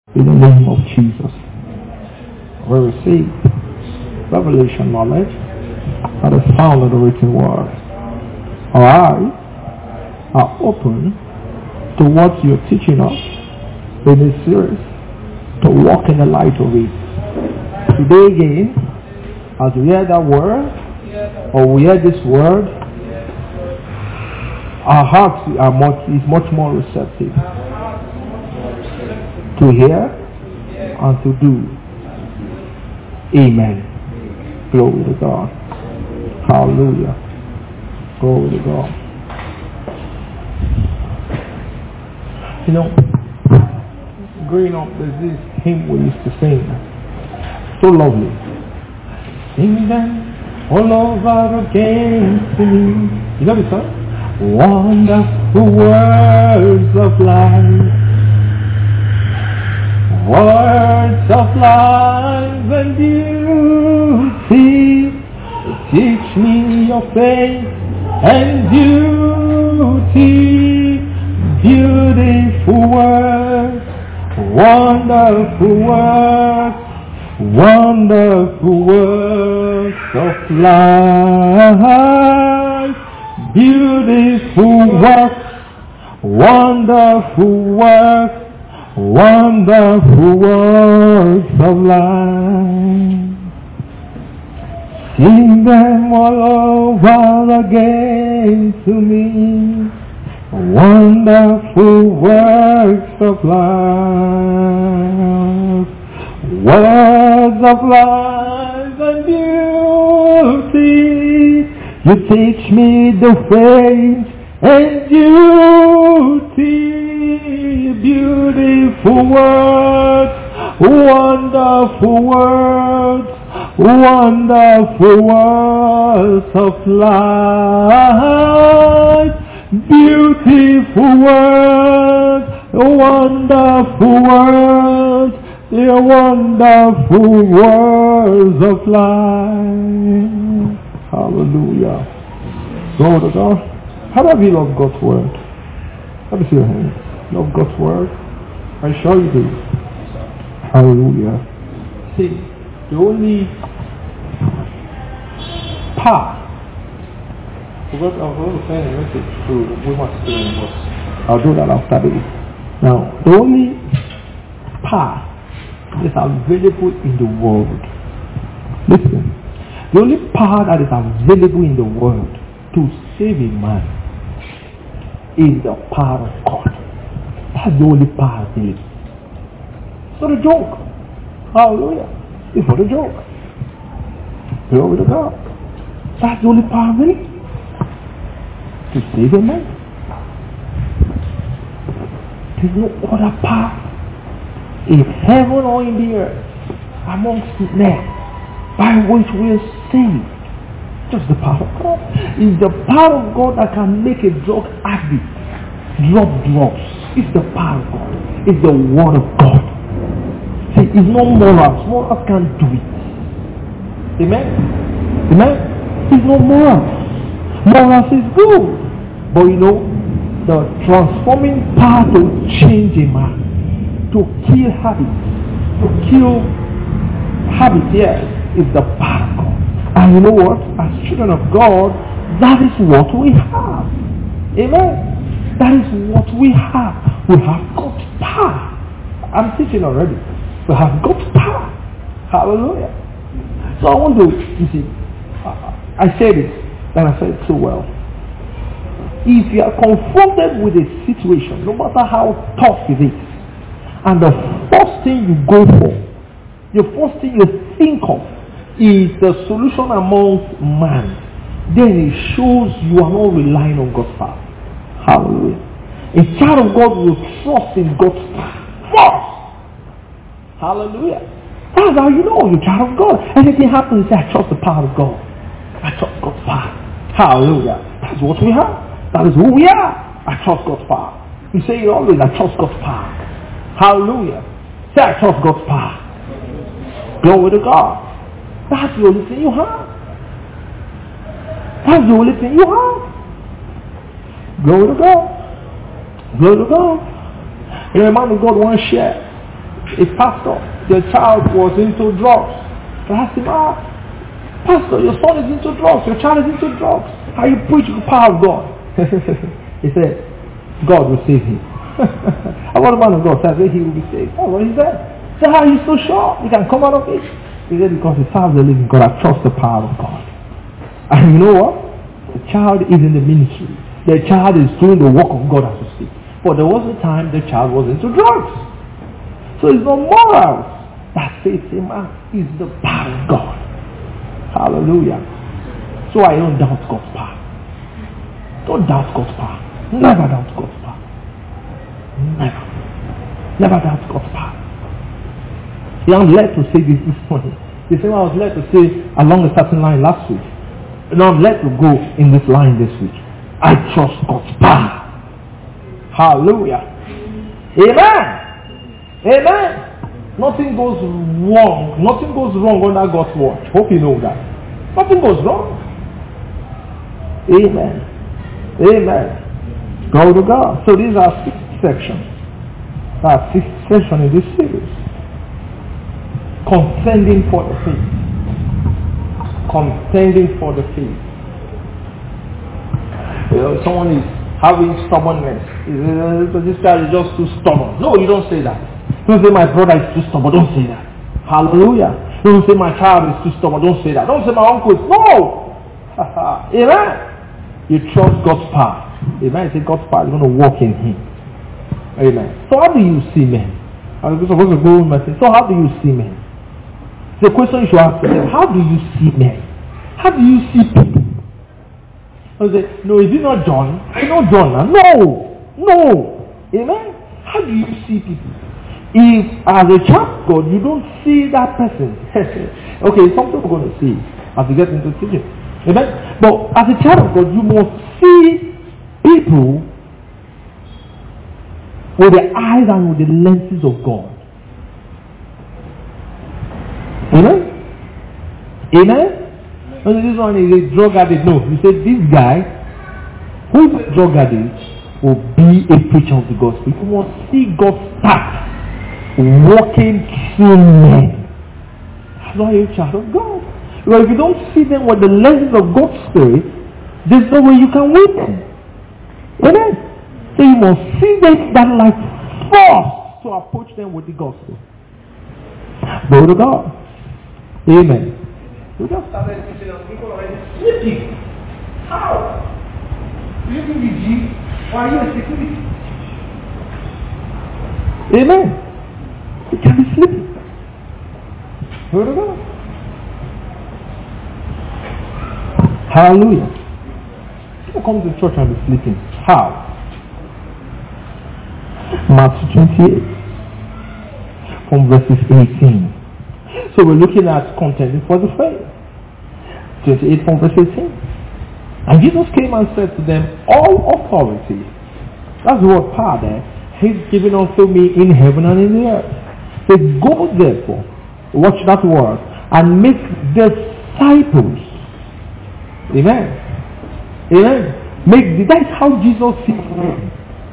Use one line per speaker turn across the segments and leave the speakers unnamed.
In the name of Jesus. We receive revelation knowledge that is found in the written word. Our eyes are open to what you're teaching us in this series, to walk in the light of it. Today again, as we hear that word, or we hear this word, our hearts are much more receptive to hear and to do. Amen. Glory to God. Hallelujah. Glory to God. You know, growing up, there's this hymn we used to sing. So lovely. Sing them all over again to me. You know the song? Wonderful words of life. Words of life and beauty. Teach me your faith and duty. Beautiful words, wonderful words, wonderful words of life. Beautiful works, wonderful works, wonderful works of life. Sing them all over again to me. Wonderful works of life. Words of life and beauty. You teach me the faith and duty. Beautiful words, wonderful words, wonderful words of life. Beautiful words, wonderful words, the wonderful words of life. Hallelujah. Glory to God. How do you love God's word? Let me see your hand. Love God's word? I sure you do. Hallelujah. See, the only path. I was going to send a message to women's students, but I'll do that after this. Now, the only path that is available in the world. Listen. The only power that is available in the world to save a man is the power of God. That's the only power available. It's not a joke. Hallelujah. It's not a joke. Glory to God. That's the only power available to save a man. There's no other power in heaven or in the earth amongst men by which we are saved. Just the power of God. It's the power of God that can make a drug addict drop drugs. It's the power of God. It's the word of God. See, it's not morals. Morals can't do it. Amen? Amen? It's not morals. Morals is good. But you know, the transforming power to change a man, to kill habits, yes, is the power of God. And you know what? As children of God, that is what we have. Amen? That is what we have. We have God's power. I'm teaching already. We have God's power. Hallelujah. So I want to, you see, I said it, and I said it so well. If you are confronted with a situation, no matter how tough it is, and the first thing you go for, the first thing you think of is the solution amongst man, then it shows you are not relying on God's power. Hallelujah. A child of God will trust in God's power first. Hallelujah. That's how you know you're a child of God. Anything happens, you say, I trust the power of God. I trust God's power. Hallelujah. That's what we have. That is who we are. I trust God's power. You say it always, I trust God's power. Hallelujah. Say, I trust God's power. Glory to God. That's the only thing you have. That's the only thing you have. Glory to God. Glory to God. You know, a man of God once shared a pastor, their child was into drugs. I asked him, Pastor, your son is into drugs, your child is into drugs. How you preach the power of God? He said, God will save him. I want the man of God said he will be saved. Oh, what is that? So how are you so sure he can come out of it? He said, because he serves the living God. I trust the power of God. And you know what? The child is in the ministry. The child is doing the work of God as we speak. But there was a time the child was into drugs. So it's no morals that saves him out. It's the power of God. Hallelujah. So I don't doubt God's power. Don't doubt God's power. Never doubt God's power. Never. Never doubt God's power. I'm led to say this morning. The same I was led to say along a certain line last week. Now I'm led to go in this line this week. I trust God's power. Hallelujah. Amen. Amen. Nothing goes wrong. Nothing goes wrong under God's watch. Hope you know that. Nothing goes wrong. Amen. Amen. Glory to God. So these are 6 sections. That's 6 sections in this series. Contending for the faith. Contending for the faith. You know, someone is having stubbornness. This guy is just too stubborn. No, you don't say that. Don't say my brother is too stubborn. Don't say that. Hallelujah. Don't say my child is too stubborn. Don't say that. Don't say my uncle is. No. Amen. You trust God's power. Amen. You say God's power is going to work in him. Amen. So how do you see men? I'm supposed to go with my thing. So how do you see men? The question you should ask yourself, how do you see men? How do you see people? I say, no, is it not John? It's not John. No. Amen. How do you see people? If as a child of God you don't see that person, okay, something we're going to see as we get into teaching. Amen. But as a child of God, you must see people with the eyes and with the lenses of God. Amen? Amen? And this one is a drug addict. No, you say this guy who is a drug addict will be a preacher of the gospel. You must see God start walking through men. That's why you're a child of God. Because if you don't see them with the lenses of God's Spirit, there's no way you can win them. Amen? So you must see them that like force to approach them with the gospel. Glory to God. Amen. We just started teaching and people already sleeping. How? Do you think the G? Why are you a security? Amen. You can be sleeping. Glory to God. Hallelujah. You come to church and be sleeping. How? Matthew 28 from verses 18. So we're looking at contending for the faith. 28 from verse 18. And Jesus came and said to them, all authority, that's the word power there, he's given unto me in heaven and in the earth. So go therefore, watch that word, and make disciples. Amen. Amen. That's how Jesus sees them.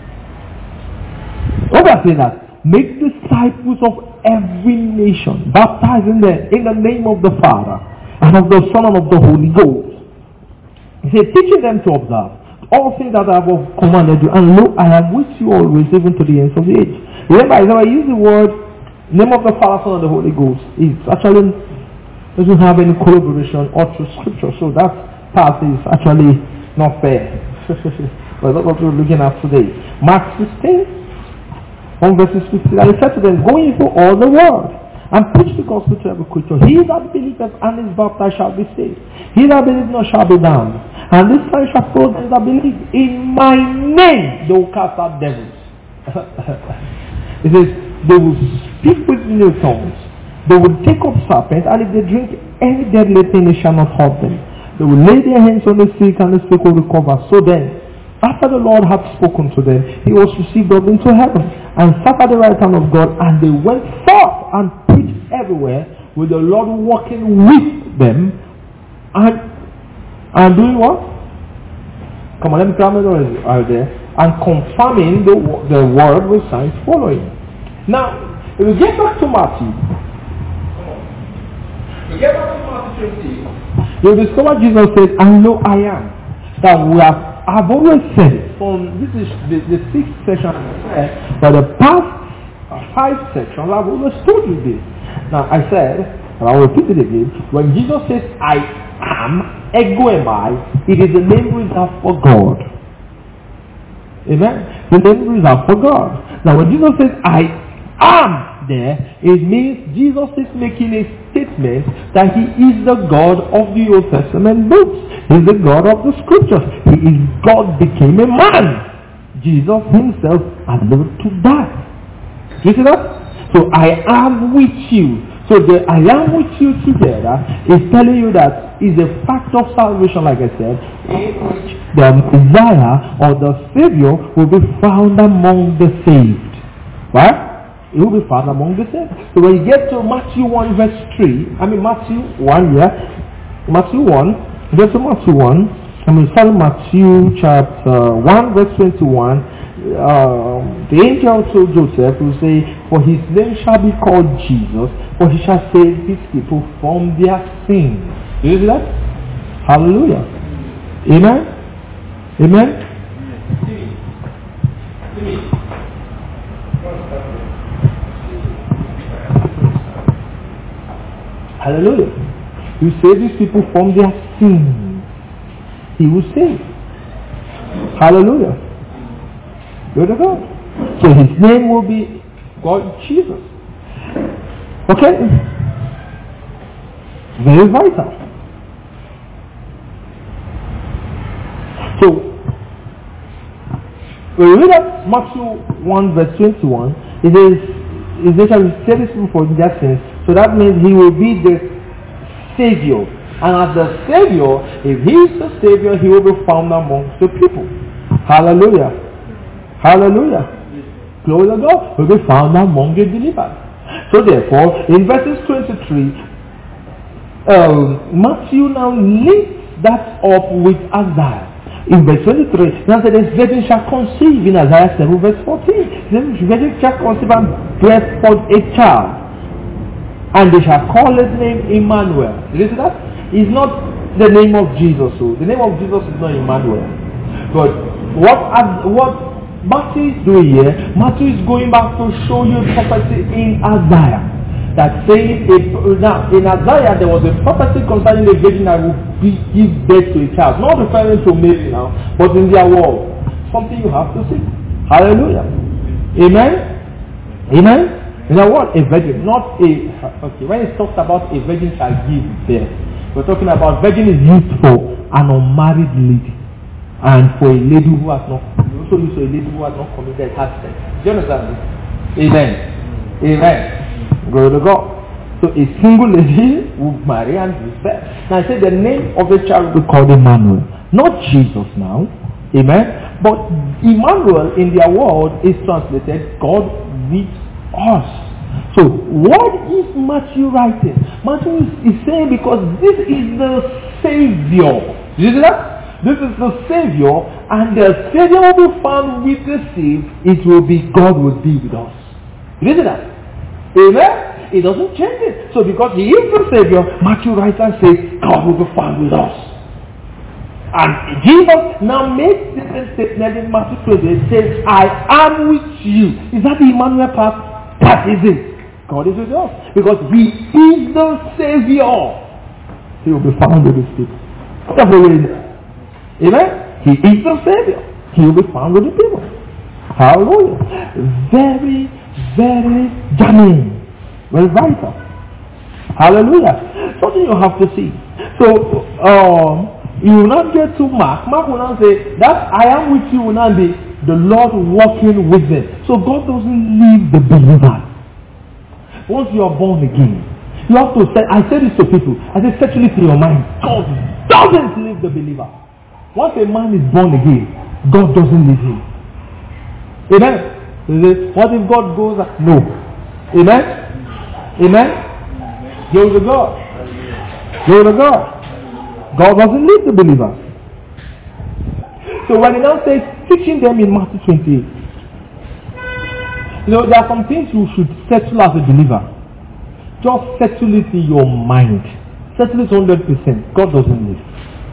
What I say that? Make disciples of every nation, baptizing them in the name of the Father, and of the Son, and of the Holy Ghost. He said, teaching them to observe all things that I have commanded you, and lo, I am with you always, even to the ends of the age. Remember, I use the word name of the Father, Son, and the Holy Ghost. It actually doesn't have any corroboration or true scripture, so that part is actually not fair. But that's what we're looking at today. Mark 16. On verses 15, and he said to them, go into all the world and preach the gospel to every creature. He that believeth and is baptized shall be saved. He that believeth not shall be damned. And this sign shall follow them that believe. In my name they will cast out devils. It says, they will speak with new tongues. They will take up serpents, and if they drink any deadly thing, it shall not hurt them. They will lay their hands on the sick, and the sick will recover. So then, after the Lord had spoken to them, he was received up into heaven and sat at the right hand of God, and they went forth and preached everywhere, with the Lord walking with them and doing what? Come on, let me come out there. And confirming the word with signs following. Now, If we get back to Matthew, we get back to Matthew 20, you'll discover Jesus says, "And lo, I am." That I've always said, from this is the sixth section, but the past 5 sections, I've always told you this. Now I said, and I'll repeat it again, when Jesus says, "I am," ego eimi, it is the name reserved for God. Amen? The name reserved for God. Now when Jesus says, "I am," there, it means Jesus is making a statement that he is the God of the Old Testament books. He is the God of the scriptures. He is God became a man. Jesus himself had lived to die. You see that? So I am with you. So the "I am with you" together is telling you that is a fact of salvation, like I said, in which the Messiah or the Savior will be found among the saved. Right? It will be found among the saved. So when you get to Matthew 1 verse 3, Matthew 1, Matthew 1, get to Matthew 1, start Matthew chapter 1 verse 21, the angel told Joseph, who say, "For his name shall be called Jesus, for he shall save his people from their sins." You see that? Hallelujah. Amen? Amen? Hallelujah. You save these people from their sins. He will save. Hallelujah. Glory to God. So his name will be God Jesus. Okay? Very vital. So, when we read at Matthew 1 verse 21, it is they shall save his people from their sins. So that means he will be the Savior. And as the Savior, if he is the Savior, he will be found amongst the people. Hallelujah. Hallelujah. Glory to God. He will be found among the believers. So therefore, in verses 23, Matthew now links that up with Isaiah. In verse 23, now said, "The virgin shall conceive," in Isaiah 7 verse 14. The virgin shall conceive and bear forth a child, and they shall call his name Emmanuel. Did you see that? It's not the name of Jesus. So the name of Jesus is not Emmanuel. But what Matthew is doing here, Matthew is going back to show you prophecy in Isaiah. That saying, now in Isaiah there was a prophecy concerning the virgin that will give birth to a child. Not referring to Mary now, but in their world. Something you have to see. Hallelujah. Amen? Amen? In a word, a virgin, not a... Okay, when it talks about a virgin shall give birth, we're talking about virgin is used for an unmarried lady. And for a lady who has not... We also use for a lady who has not committed sex. Do you understand this? Amen. Amen. Glory to God. So a single lady will marry and give birth. Now I say the name of the child will be called Emmanuel. Not Jesus now. Amen. But Emmanuel in their world is translated God with us. So what is Matthew writing? Matthew is saying because this is the Savior. Did you see that? This is the Savior, and the Savior will be found with the saved. It will be God will be with us. Did you see that? Amen? It doesn't change it. So because he is the Savior, Matthew writes and says, God will be found with us. And Jesus now makes this statement in Matthew 20. It says, "I am with you." Is that the Emmanuel part? That is it. God is with us. Because he is the Savior. He will be found with his people. That's what we know. Amen? He is the Savior. He will be found with the people. Hallelujah. Very, very germane. Very vital. Hallelujah. Something you have to see. So, you will not get to Mark. Mark will not say, that "I am with you" will not be the Lord walking with them. So God doesn't leave the believer. Once you are born again, you have to say, I say this to people, I say, settle it in your mind. God doesn't leave the believer. Once a man is born again, God doesn't leave him. Amen? What if God goes? No. Amen? Amen? Glory to God. Glory to God. God doesn't leave the believer. So when he now says, teaching them in Matthew 28, You know, there are some things you should settle as a believer. Just settle it in your mind. Settle it 100%. God doesn't live.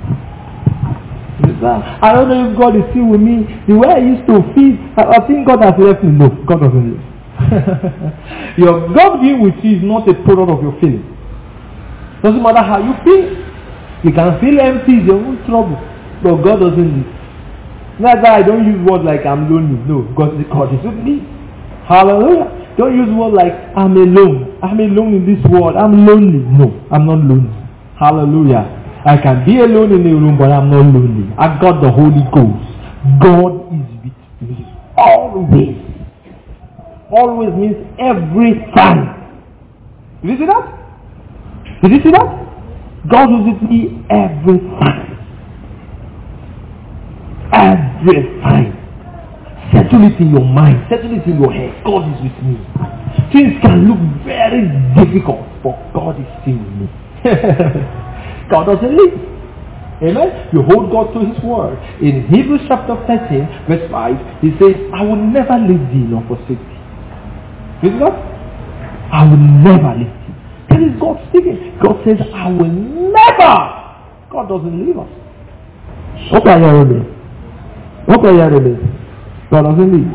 I don't know if God is still with me. The way I used to feel, I think God has left me. No, God doesn't live. Your God being with you is not a product of your feeling. Doesn't matter how you feel. You can feel empty, it's your own trouble. But God doesn't live. That's why I don't use words like I'm lonely. No, God is with me. Hallelujah. Don't use words like I'm alone. I'm alone in this world. I'm lonely. No, I'm not lonely. Hallelujah. I can be alone in a room, but I'm not lonely. I got the Holy Ghost. God is with me. Always. Always means every time. Did you see that? Did you see that? God is with me every time. Every time. Settle it in your mind. Settle it in your head. God is with me. Things can look very difficult, but God is still with me. God doesn't leave. Amen. You hold God to his word. In Hebrews chapter 13, verse 5, he says, I will never leave thee nor forsake thee. Is that? I will never leave thee. That is God speaking. God says, I will never. God doesn't leave us. Okay, you hearing me? Okay, you hearing me? God doesn't leave.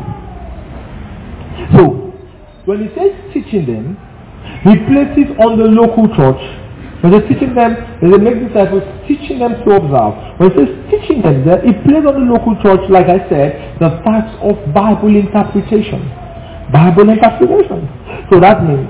So, when he says teaching them, he places on the local church. When he's teaching them, when they make disciples, teaching them to observe. When he says teaching them, he places on the local church, like I said, the types of Bible interpretation. Bible interpretation. So that means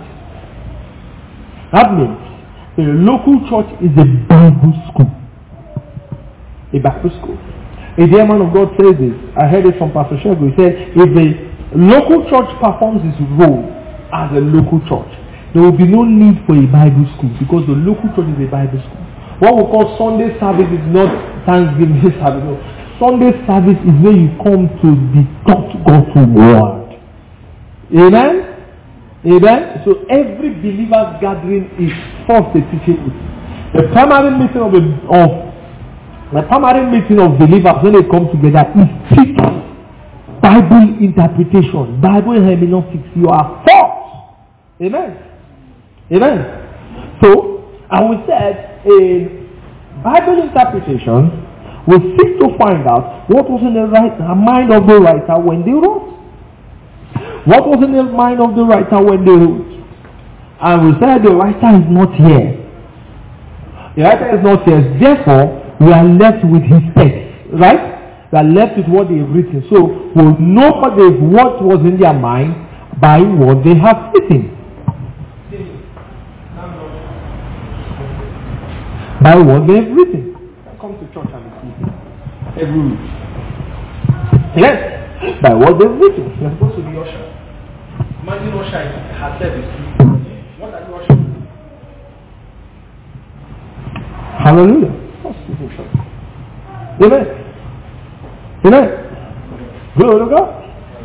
a local church is a Bible school. A Bible school. A dear man of God says this. I heard it from Pastor Shego. He said, if the local church performs its role as a local church, there will be no need for a Bible school because the local church is a Bible school. What we call Sunday service is not Thanksgiving service. No. Sunday service is where you come to be taught God's word. Amen? Amen? So every believer's gathering is first a teaching. The primary meeting of believers when they come together is teaching. Bible interpretation, Bible hermeneutics. You are first. Amen? Amen. So, and we said in Bible interpretation, we seek to find out what was in the mind of the writer when they wrote. What was in the mind of the writer when they wrote? And we said the writer is not here. The writer is not here. Therefore, we are left with his text. Right? We are left with what they have written. So, we'll know what was in their mind by what they have written. By what they have written. Come to church and see every week. Yes, by what they have written. You're supposed to be usher. Imagine usher has service. What are you ushering? Hallelujah. Amen. Amen. Glory to God.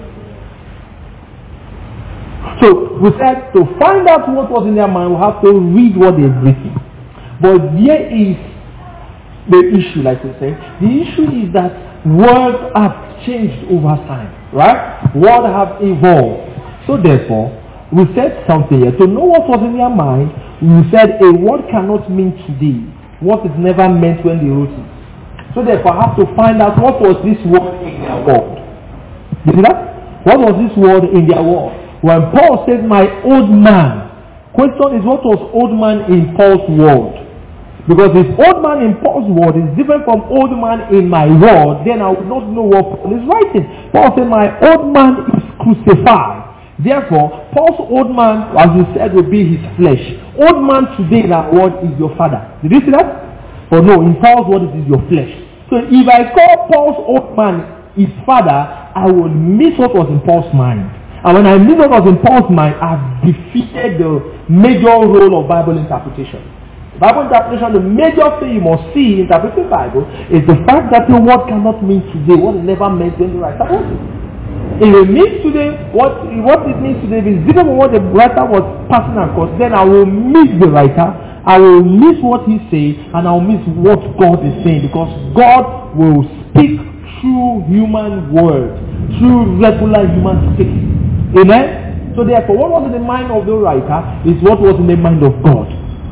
So we said to find out what was in their mind, we have to read what they have written. But here is the issue, like we say. The issue is that words have changed over time, right? Words have evolved. So therefore, we said something here. To know what was in their mind, we said a word cannot mean today what is never meant when they wrote it. So therefore, I have to find out what was this word in their word. You see that? What was this word in their word? When Paul said, my old man, question is, what was old man in Paul's word? Because if old man in Paul's word is different from old man in my word, then I would not know what Paul is writing. Paul said, my old man is crucified. Therefore, Paul's old man, as we said, will be his flesh. Old man today in that word is your father. Did you see that? Or no, in Paul's word it is your flesh. So if I call Paul's old man his father, I will miss what was in Paul's mind. And when I miss what was in Paul's mind, I've defeated the major role of Bible interpretation. Bible interpretation, the major thing you must see in interpreting the Bible is the fact that the word cannot mean today what it never meant when the writer wrote it. If it means today what it means today is different from what the writer was passing across, then I will miss the writer, I will miss what he's saying, and I will miss what God is saying, because God will speak through human words, through regular human speaking. Amen? So therefore, what was in the mind of the writer is what was in the mind of God.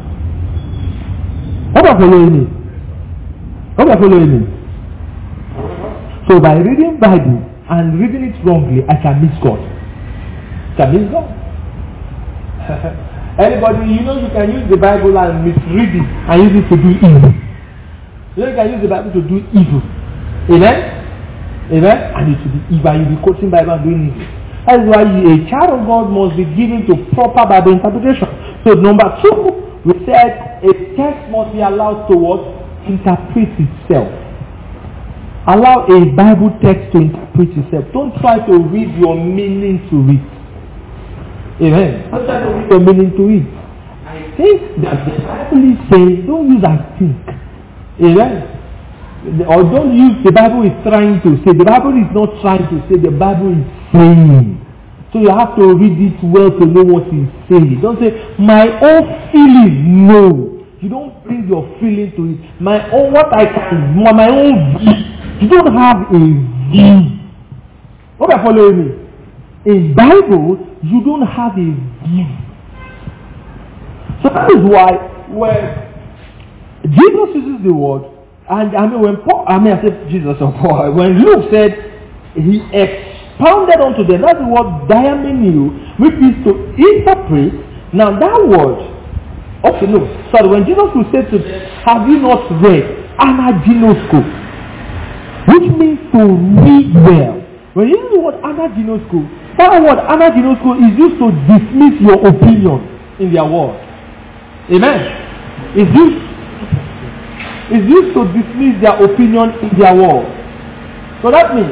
Hope you are following me. Hope you are following me. So by reading Bible and reading it wrongly, I can miss God. Can miss God. Anybody, you can use the Bible and misread it and use it to do evil. You can use the Bible to do evil. Amen? Amen? And it will be evil. You'll be quoting Bible and doing evil. That is why a child of God must be given to proper Bible interpretation. So number 2, we said a text must be allowed to what? Interpret itself. Allow a Bible text to interpret itself. Don't try to read your meaning to it. Amen. Don't try to read your meaning to it. I think that the Bible is saying, don't use I think. Amen. Or don't use the Bible is trying to say. The Bible is not trying to say. The Bible is saying. So you have to read it well to know what it's saying. Don't say, my own feeling. No. You don't bring your feeling to it. My own, what I can, my own view. You don't have a view. What are you following me? In Bible, you don't have a view. So that is why when Jesus uses the word, and I said Jesus or Paul, when Luke said he expounded unto them, that's the word diamenio, which is to interpret. Now that word, when Jesus will say to them, have you not read anaginosko? Which means to read well. When you use the word anaginosko, that word anaginosko is used to dismiss your opinion in their word. Amen. It's used to dismiss their opinion in their word. So that means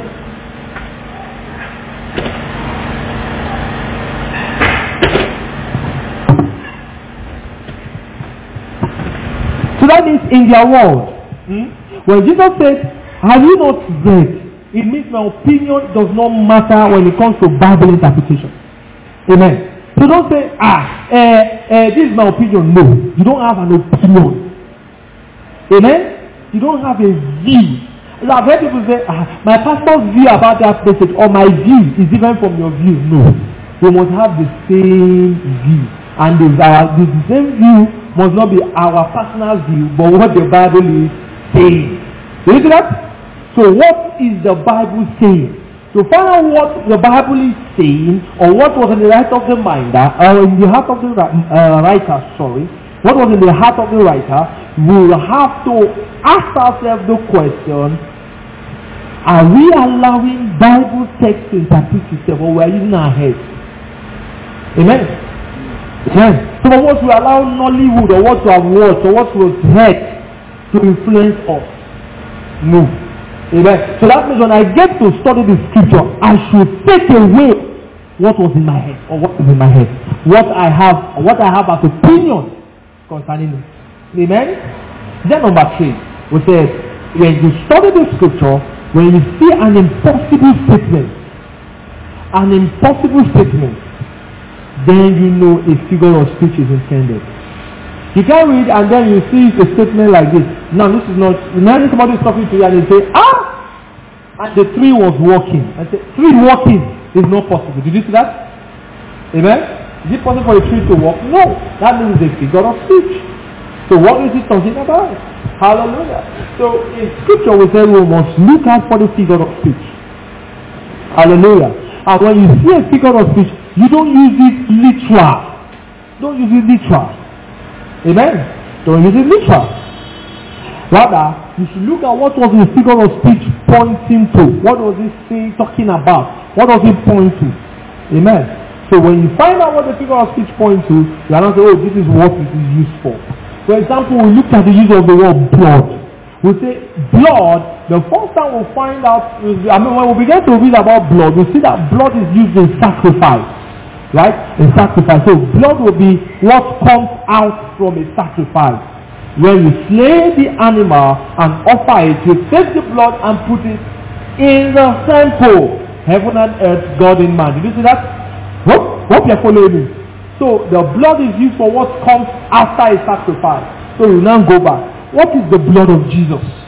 in their word. When Jesus said, have you not read? It means my opinion does not matter when it comes to Bible interpretation. Amen. So don't say, this is my opinion. No. You don't have an opinion. Amen. You don't have a view. I've heard people say, my pastor's view about that message or my view is different from your view. No. We must have the same view. And the same view must not be our personal view, but what the Bible is saying. Do you see that? So what is the Bible saying? To find out what the Bible is saying, or what was in the heart of the minder, or in the heart of the writer, what was in the heart of the writer, we will have to ask ourselves the question, are we allowing Bible text to interpret itself, or we are using our heads? Amen? Yes. Some of us will allow Nollywood, or what we have watched, or what was heard to influence us. No. Amen. So that means when I get to study the scripture, I should take away what was in my head, or what is in my head, what I have as opinion concerning it. Amen. Then number 3, we said when you study the scripture, when you see an impossible statement, then you know a figure of speech is intended. You can read and then you see a statement like this. Now this is not, imagine somebody is talking to you and they say, and the tree was walking. I say, tree walking is not possible. Did you see that? Amen? Is it possible for a tree to walk? No. That means a figure of speech. So what is it talking about? Hallelujah. So in scripture we say we must look out for the figure of speech. Hallelujah. And when you see a figure of speech, you don't use it literal. Don't use it literal. Amen. Don't use it literal. Rather, you should look at what was the figure of speech pointing to. What was it saying, talking about? What does it point to? Amen. So when you find out what the figure of speech points to, you are not saying, oh, this is what it is used for. For example, we look at the use of the word blood. We say blood, the first time we'll find out, when we begin to read about blood, we see that blood is used in sacrifice. Right? In sacrifice. So blood will be what comes out from a sacrifice. When you slay the animal and offer it, you take the blood and put it in the temple. Heaven and earth, God in man. Did you see that? Hope you're following me. So the blood is used for what comes after a sacrifice. So you now go back. What is the blood of Jesus?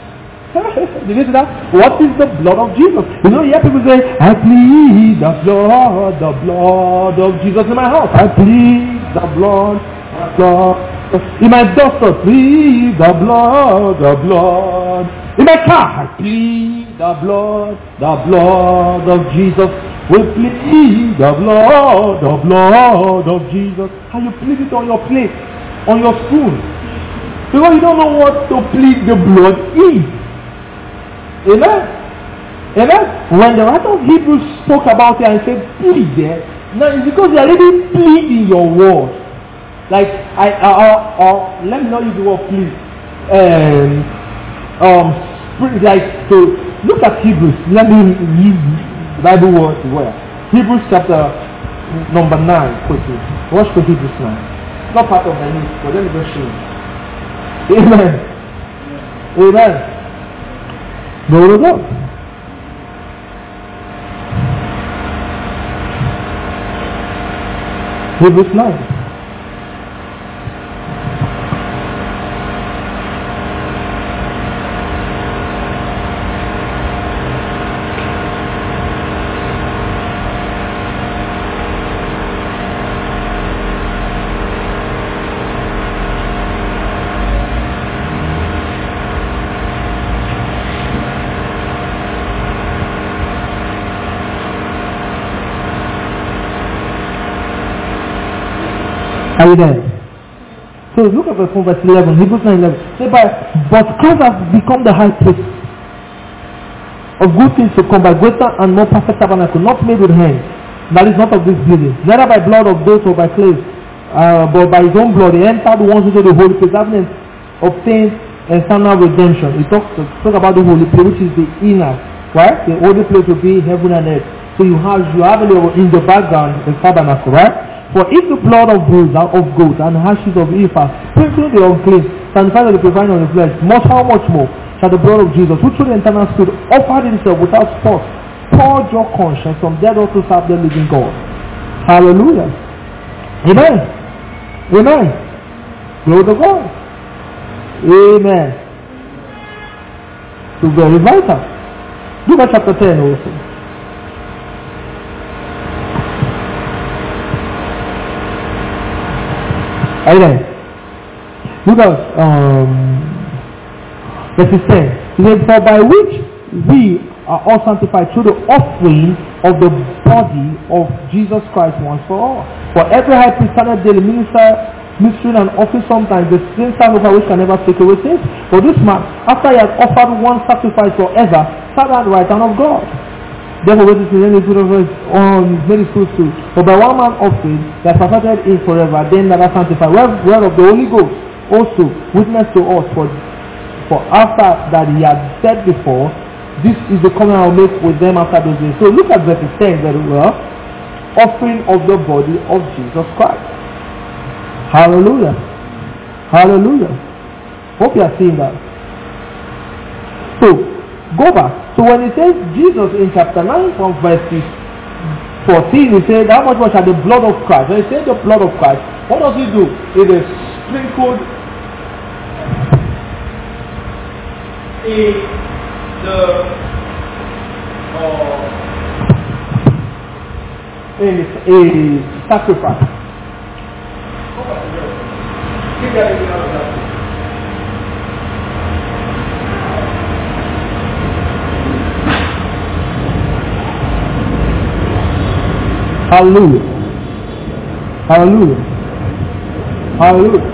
Did you see that? What is the blood of Jesus? You know, you hear people say, I plead the blood of Jesus in my house. I plead the blood. In my doctor, plead the blood. In my car, I plead the blood of Jesus. We plead the blood of Jesus. And you plead it on your plate, on your spoon. Because you don't know what to plead the blood is. Amen? Amen? When the writer of Hebrews spoke about it and said plead there, now it's because they are already pleading your word. Like, let me not use the word plead. Like, so look at Hebrews. Let me use the Bible word to where? Hebrews chapter number 9, quickly. Watch for Hebrews 9. It's not part of my news, but let me just show you. Amen. Amen. Glory to God. Hebrews 9. Are you there? So look at verse 11, Hebrews 9:11. Say, but Christ has become the high priest of good things to come by greater and more perfect tabernacle, not made with hands, that is not of this building, neither by blood of goats or by clay, but by his own blood he entered once into the holy place, having obtained eternal redemption. He talks about the holy place, which is the inner, right? The holy place will be heaven and earth. So you have in the background the tabernacle, right? For if the blood of bulls and of goats and ashes of heifers, sprinkling the unclean, sanctified the purifying of the flesh, how much more shall the blood of Jesus, who through the internal spirit offered himself without spot, purge your conscience from dead or to serve the living God. Hallelujah. Amen. Amen. Glory to God. Amen. So very vital. Look at chapter 10 also. Amen. Look at verse 10. He said, for by which we are all sanctified through the offering of the body of Jesus Christ once for all. For every high priest cannot daily ministering and offering sometimes the same sacrifice which can never take away sins. For this man, after he has offered one sacrifice forever, sat at the right hand of God. Therefore, what is the name is very true too. For by one man offering, that perfected is forever, then that are sanctified. Whereof the Holy Ghost also witness to us, for after that he had said before, this is the covenant I will make with them after those days. So look at verse 10 very well. Offering of the body of Jesus Christ. Hallelujah. Hallelujah. Hope you are seeing that. So, go back. So when it says Jesus in chapter 9 from verse 14, he said, how much more shall the blood of Christ? When he says the blood of Christ, what does he do? It is sprinkled in a sacrifice. Hallelujah. Hallelujah. Hallelujah.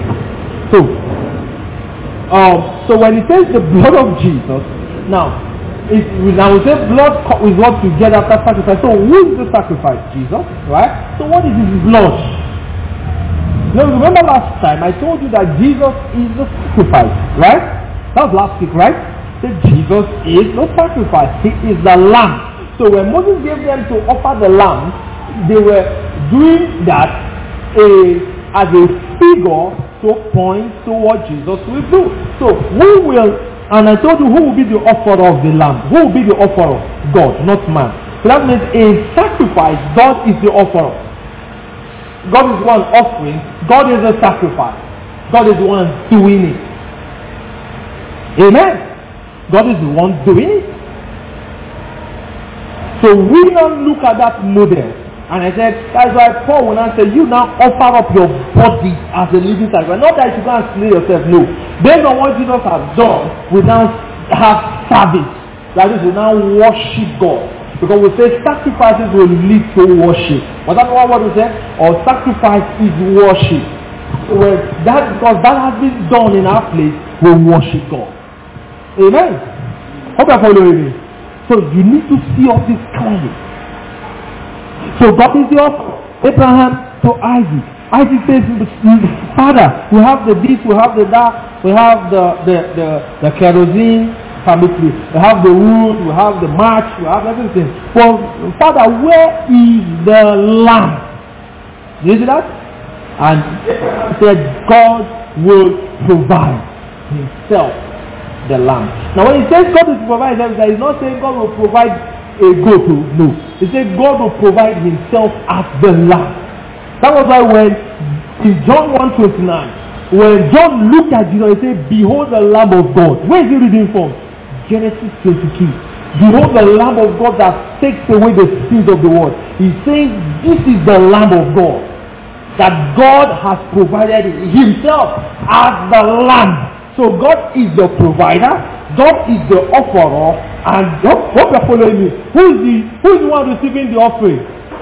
So when it says the blood of Jesus, now we say blood is what we get after sacrifice. So who is the sacrifice? Jesus, right? So what is his blood? Now remember last time I told you that Jesus is the sacrifice, right? That was last week, right? That Jesus is the sacrifice. He is the lamb. So when Moses gave them to offer the lamb, they were doing that as a figure to point to what Jesus will do. So who will, and I told you who will be the offerer of the lamb? Who will be the offerer? God, not man. So that means in sacrifice, God is the offerer. God is the one offering. God is the sacrifice. God is the one doing it. Amen. God is the one doing it. So we now look at that model. And I said, that's why Paul will now say, you now offer up your body as a living sacrifice. Not that you go and slay yourself, no. Based on what Jesus has done, we now have service. That is, we now worship God. Because we say sacrifices will lead to worship. Was that not what we said? Or sacrifice is worship. Well, because that has been done in our place, we worship God. Amen. Hope you're following me. So you need to see all this clearly. So God is the offer. Abraham to Isaac. Isaac says, Father, we have the this, we have the that, we have the kerosene, we have the wood, we have the match, we have everything. Well, Father, where is the lamb? Do you see that? And Abraham said, God will provide himself the lamb. Now when he says God will provide himself, he's not saying God will provide a goat. No. He said God will provide himself as the lamb. That was why when in John 1:29, when John looked at Jesus, he said, behold the Lamb of God. Where is he reading from? Genesis 22. Behold the Lamb of God that takes away the sins of the world. He's saying this is the Lamb of God that God has provided himself as the Lamb. So God is the provider, God is the offerer, and hope you're following me. Who is the one receiving the offering?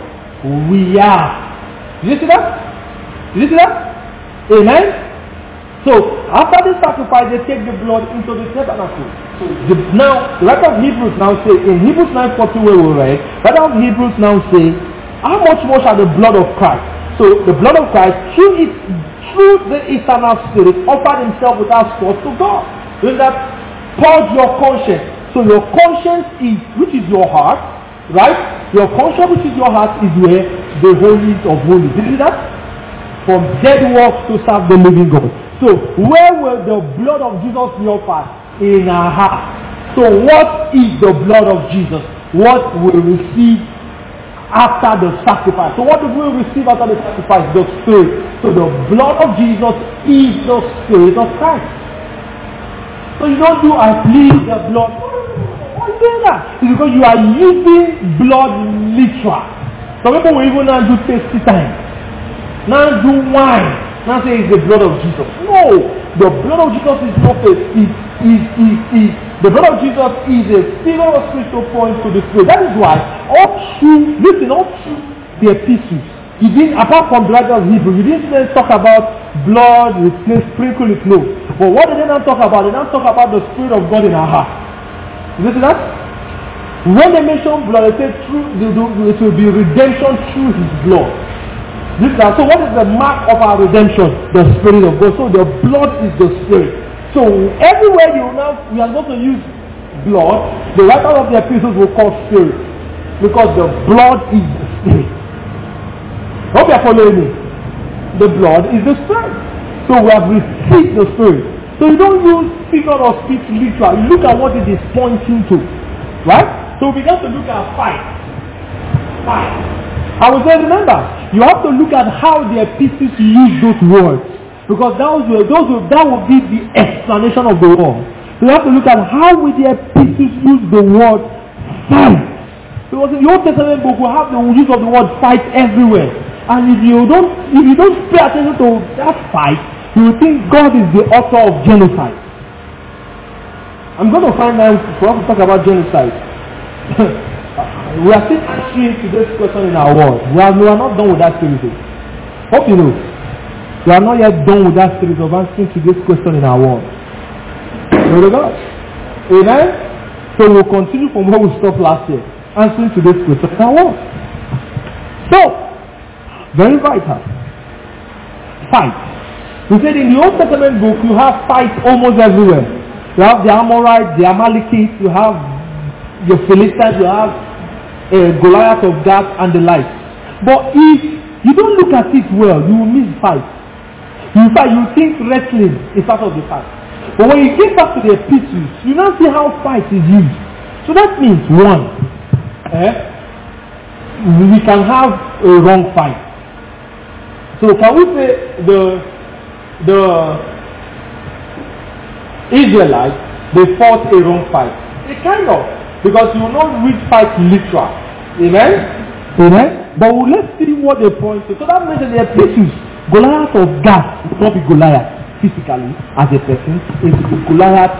We are. Did you see that? Did you see that? Amen? So after the sacrifice, they take the blood into the tabernacle. So now, the writer of Hebrews now say, in Hebrews 9:40 where we read, the writer of Hebrews now say, how much more shall the blood of Christ? So the blood of Christ, through the eternal Spirit, offered himself without spot to God. Does that purge your conscience? So your conscience is, which is your heart, right? Your conscience, which is your heart, is where the holies of holies. Did you see that? From dead works to serve the living God. So where will the blood of Jesus be offered? In our heart. So what is the blood of Jesus? What we receive after the sacrifice. So what do we receive after the sacrifice? The Spirit. So the blood of Jesus is the Spirit of Christ. So you don't do I plead the blood. Why are you doing that? It's because you are using blood literal. Some people will even now do tasty time. Now do wine. Now say it's the blood of Jesus. No. The blood of Jesus is not the blood of Jesus is a figure of spiritual point to the Spirit. That is why all through the epistles, you didn't, apart from the writer of Hebrew, you didn't talk about blood, sprinkle it, no. But what did they not talk about? They not talk about the Spirit of God in our heart. You see that? When they mention blood, they say it will be redemption through his blood. So what is the mark of our redemption? The Spirit of God. So the blood is the Spirit. So everywhere we are going to use blood, the writer of the epistles will call Spirit. Because the blood is the Spirit. Hope you are following me. The blood is the Spirit. So we have received the Spirit. So you don't use figure of speech literal. You look at what it is pointing to. Right? So we began to look at fight. I will say, remember, you have to look at how the epistles use those words. Because that will be the explanation of the word. So you have to look at how will the epistles use the word fight. Because in the Old Testament book we have the use of the word fight everywhere. And if you don't pay attention to that fight, you will think God is the author of genocide. I'm going to find out for us to talk about genocide. We are still answering to this question in our world. We are not done with that series. Hope you know. We are not yet done with that series of answering to this question in our world. Glory to God. Amen? So we'll continue from where we stopped last year. Answering to this question in our world. So, very vital. Fight. We said in the Old Testament book you have fights almost everywhere. You have the Amorites, the Amalekites, you have your Philistines, you have Goliath of Gath and the like. But if you don't look at it well, you will miss fight. In fact, you think wrestling is part of the fight. But when you get back to the epistles, you now see how fight is used. So that means one, we can have a wrong fight. So can we say the Israelites they fought a wrong fight. They kind of, because you will not read fight literal. Amen? Amen? But let's see what they point to. So that means that the epistles, Goliath of Gath will not be Goliath physically as a person. It will be Goliath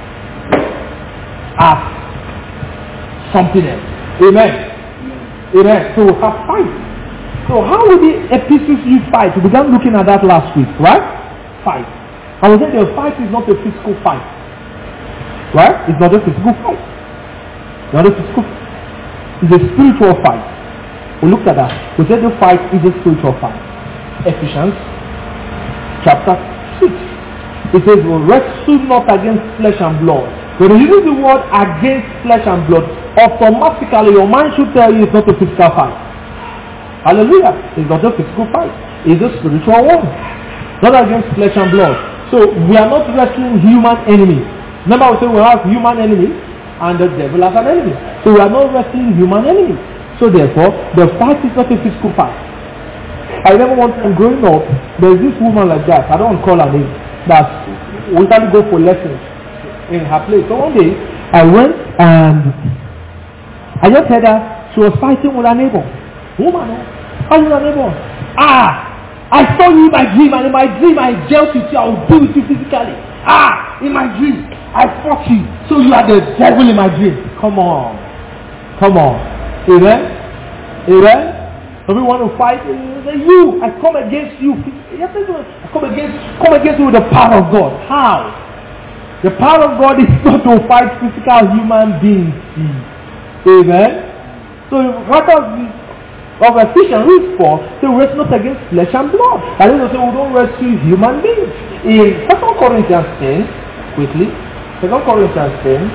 as something else. Amen? Amen? So we have fight. So how will the epistles use fight? We began looking at that last week, right? Fight. I was saying the fight is not a physical fight. Right? It's not a physical fight. It's not a physical fight. It's a spiritual fight. We looked at that. We said the fight is a spiritual fight. Ephesians chapter 6. It says, we wrestle not against flesh and blood. When you use the word against flesh and blood, automatically your mind should tell you it's not a physical fight. Hallelujah. It's not a physical fight. It's a spiritual one. Not against flesh and blood. So we are not wrestling human enemies. Remember we said we have human enemies and the devil as an enemy. So we are not wrestling human enemies. So therefore, the fight is not a physical fight. I remember one time growing up, there's this woman like that, I don't call her name, that we can't go for lessons in her place. So one day, I went and I just heard her, she was fighting with her neighbor. Woman, fighting with her neighbor. I saw you in my dream, and in my dream I dealt with you, I will do with you physically. In my dream, I fought you, so you are the devil in my dream. Come on. Amen? Amen? If we want to fight, you, I come against you. I come against you with the power of God. How? The power of God is not to fight physical human beings. Amen? So what of Ephesians read 4, so we wrestle not against flesh and blood. That is to say we don't wrestle human beings. In 2 Corinthians 10, quickly, 2 Corinthians 10,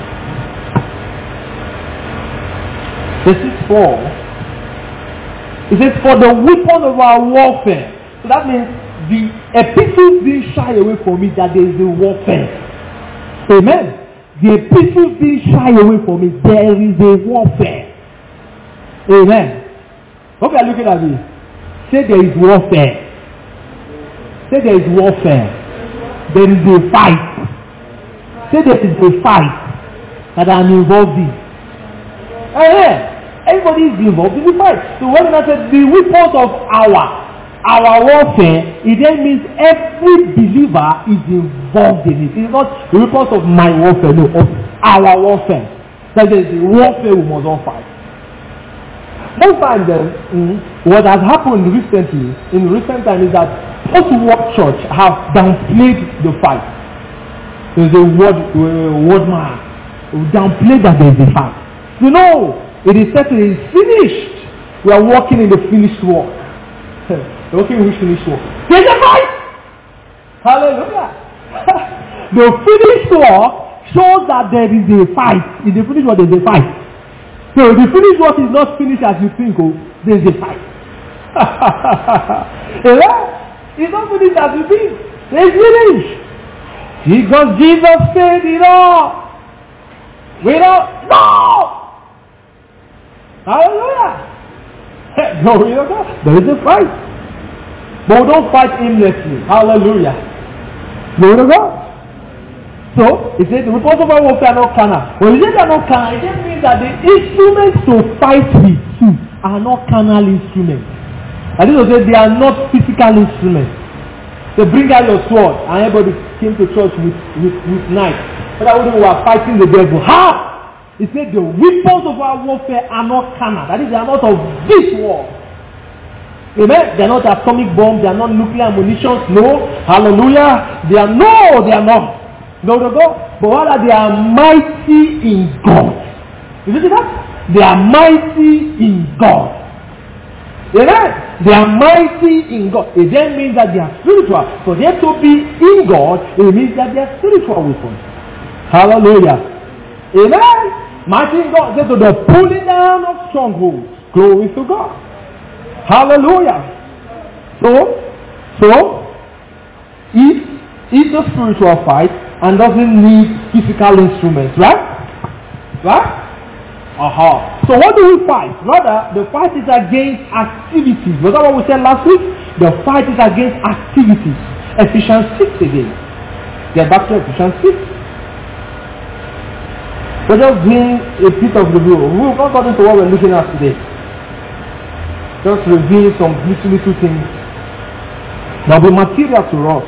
verse 4, it says, for the weapon of our warfare. So that means the epistles didn't shy away from it, that there is a warfare. Amen. The epistles didn't shy away from it, there is a warfare. Amen. Hope you are looking at me. Say there is warfare. Say there is warfare. There is a fight. Say there is a fight that I am involved in. Amen. Everybody is involved in the fight. So when I said the weapons of our warfare, it then means every believer is involved in it. It's not the weapons of my warfare, no, of our warfare. So there is a warfare we must all fight. Most times then, what has happened recently, in recent time, is that post-war church have downplayed the fight. There's a word man who downplayed that there is a fight. You know, it is said it is finished. We are walking in the finished work. Walking in the finished work. There's a fight! Hallelujah! The finished work shows that there is a fight. In the finished work, there is a fight. So the finished work is not finished as you think, there is a fight. It's not finished as you think. It's finished. Because Jesus said it all. We don't know. Hallelujah. Glory to God. There is a fight. But we don't fight aimlessly. Hallelujah. Glory to God. So, it says the weapons of our warfare are not carnal. When you say they are not carnal, it just means that the instruments to fight with you are not carnal instruments. That is to say, they are not physical instruments. They bring out your sword, and everybody came to church with knives. But that we were fighting the devil. How? He said the weapons of our warfare are not carnal. That is, they are not of this world. Amen? They are not atomic bombs. They are not nuclear ammunition. No. Hallelujah. They are not. No, but rather they are mighty in God. You see that? They are mighty in God. Amen? They are mighty in God. It then means that they are spiritual. For them to be in God, it means that they are spiritual weapons. Hallelujah. Amen? Mighty in God. So the pulling down of strongholds. Glory to God. Hallelujah. So it's a spiritual fight and doesn't need physical instruments, right? So what do we fight? Rather, the fight is against activities. Was that what we said last week? The fight is against activities. Ephesians 6 again. Get back to Ephesians 6. We're just doing a bit of review. We've not gotten to what we're looking at today. Just reviewing some little things that will be material to us.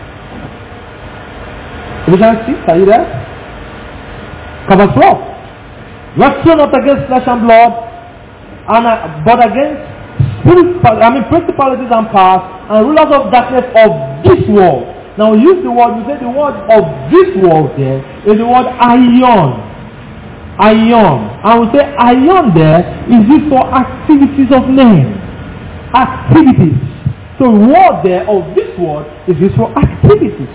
Ephesians 6, are you there? Verse 12. Wrestle not against flesh and blood, but against principalities and powers and rulers of darkness of this world. Now we use the word, we say the word of this world there is the word aion. Aion. And we say aion there is used for activities of men. Activities. So the word there of this word is used for activities.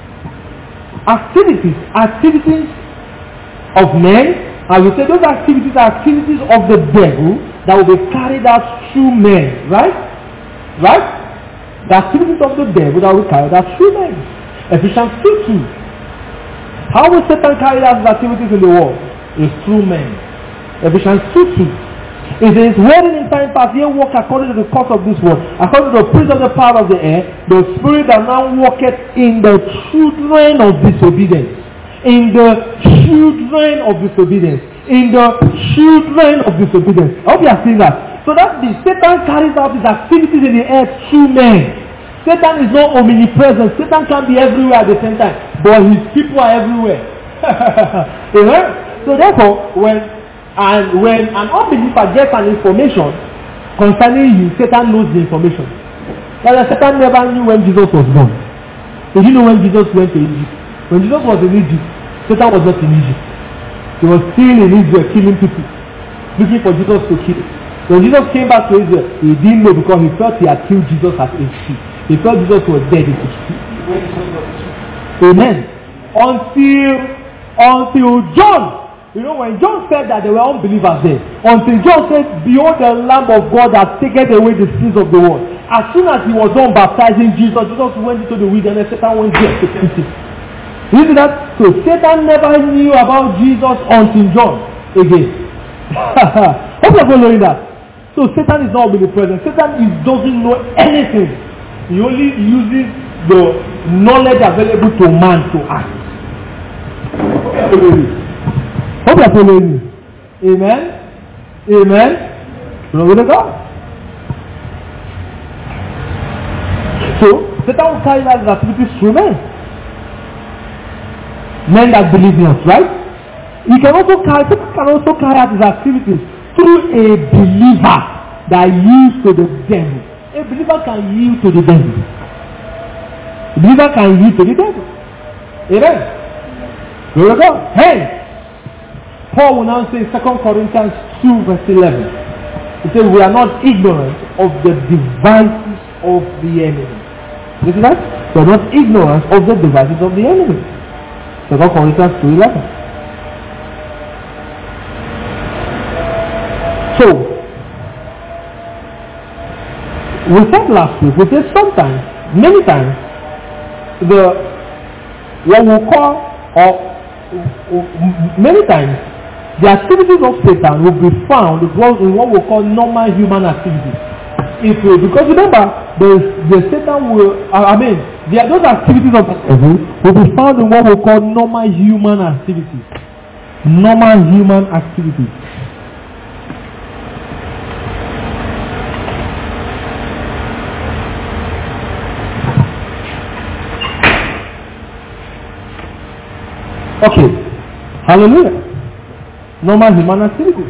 Activities of men. And we say those activities are activities of the devil that will be carried out through men. Right? Right? The activities of the devil that will be carried out through men. Ephesians 2:2. How will Satan carry out his activities in the world? It's through men. Ephesians 2:2. It is written in time past, ye walk according to the course of this world, according to the prince of the power of the air, the spirit that now walketh in the children of disobedience. In the children of disobedience. In the children of disobedience. I hope you are seeing that. So that the Satan carries out his activities in the earth through men. Satan is not omnipresent. Satan can be everywhere at the same time, but his people are everywhere. Amen? So therefore, when an unbeliever gets an information concerning you, Satan knows the information. But Satan never knew when Jesus was born. He didn't know when Jesus went to Egypt. When Jesus was in Egypt, Satan was not in Egypt. He was still in Israel killing people, looking for Jesus to kill. When Jesus came back to Israel, he didn't know because he thought he had killed Jesus at age 2. He thought Jesus was dead at age 2. Amen. Until John. You know, when John said that there were unbelievers there, until John said, behold the Lamb of God that taketh away the sins of the world. As soon as he was done baptizing Jesus went into the wilderness, Satan went there to kill him. You see that? So Satan never knew about Jesus until John again. Hope you're following that. So Satan is not omnipresent. Satan doesn't know anything. He only uses the knowledge available to man to act. Hope you are following me. Amen. Amen. Glory to God. So Satan will carry out his activities through men. Men that believe in us, right? Satan can also carry out his activities through a believer that yields to the devil. A believer can yield to the devil. A believer can yield to the devil. Amen. Glory to God. Hey! Paul will now say 2 Corinthians 2 verse 11. He says, we are not ignorant of the devices of the enemy. You see that? We are not ignorant of the devices of the enemy. 2 Corinthians 2:11. So, we said last week, we said sometimes, many times, many times, the activities of Satan will be found in what we call normal human activities. Because remember, the Satan will, those activities of the devil will be found in what we call normal human activities. Normal human activities. Okay. Hallelujah. Normal human activities.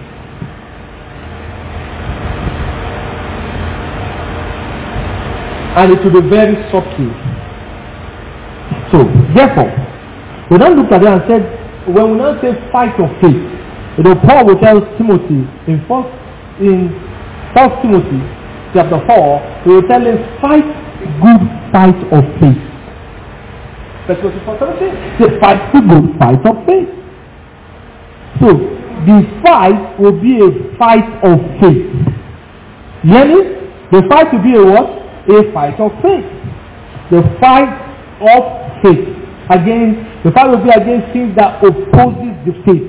And it will be very subtle. So, therefore, we don't look at it and said, when we now say fight of faith, Paul will tell Timothy in 1 Timothy chapter 4, he will tell him, fight good fight of faith. Verse 24, say, fight the good fight of faith. So, the fight will be a fight of faith. You hear me? The fight will be a what? A fight of faith. The fight of faith. The fight will be against things that opposes the faith.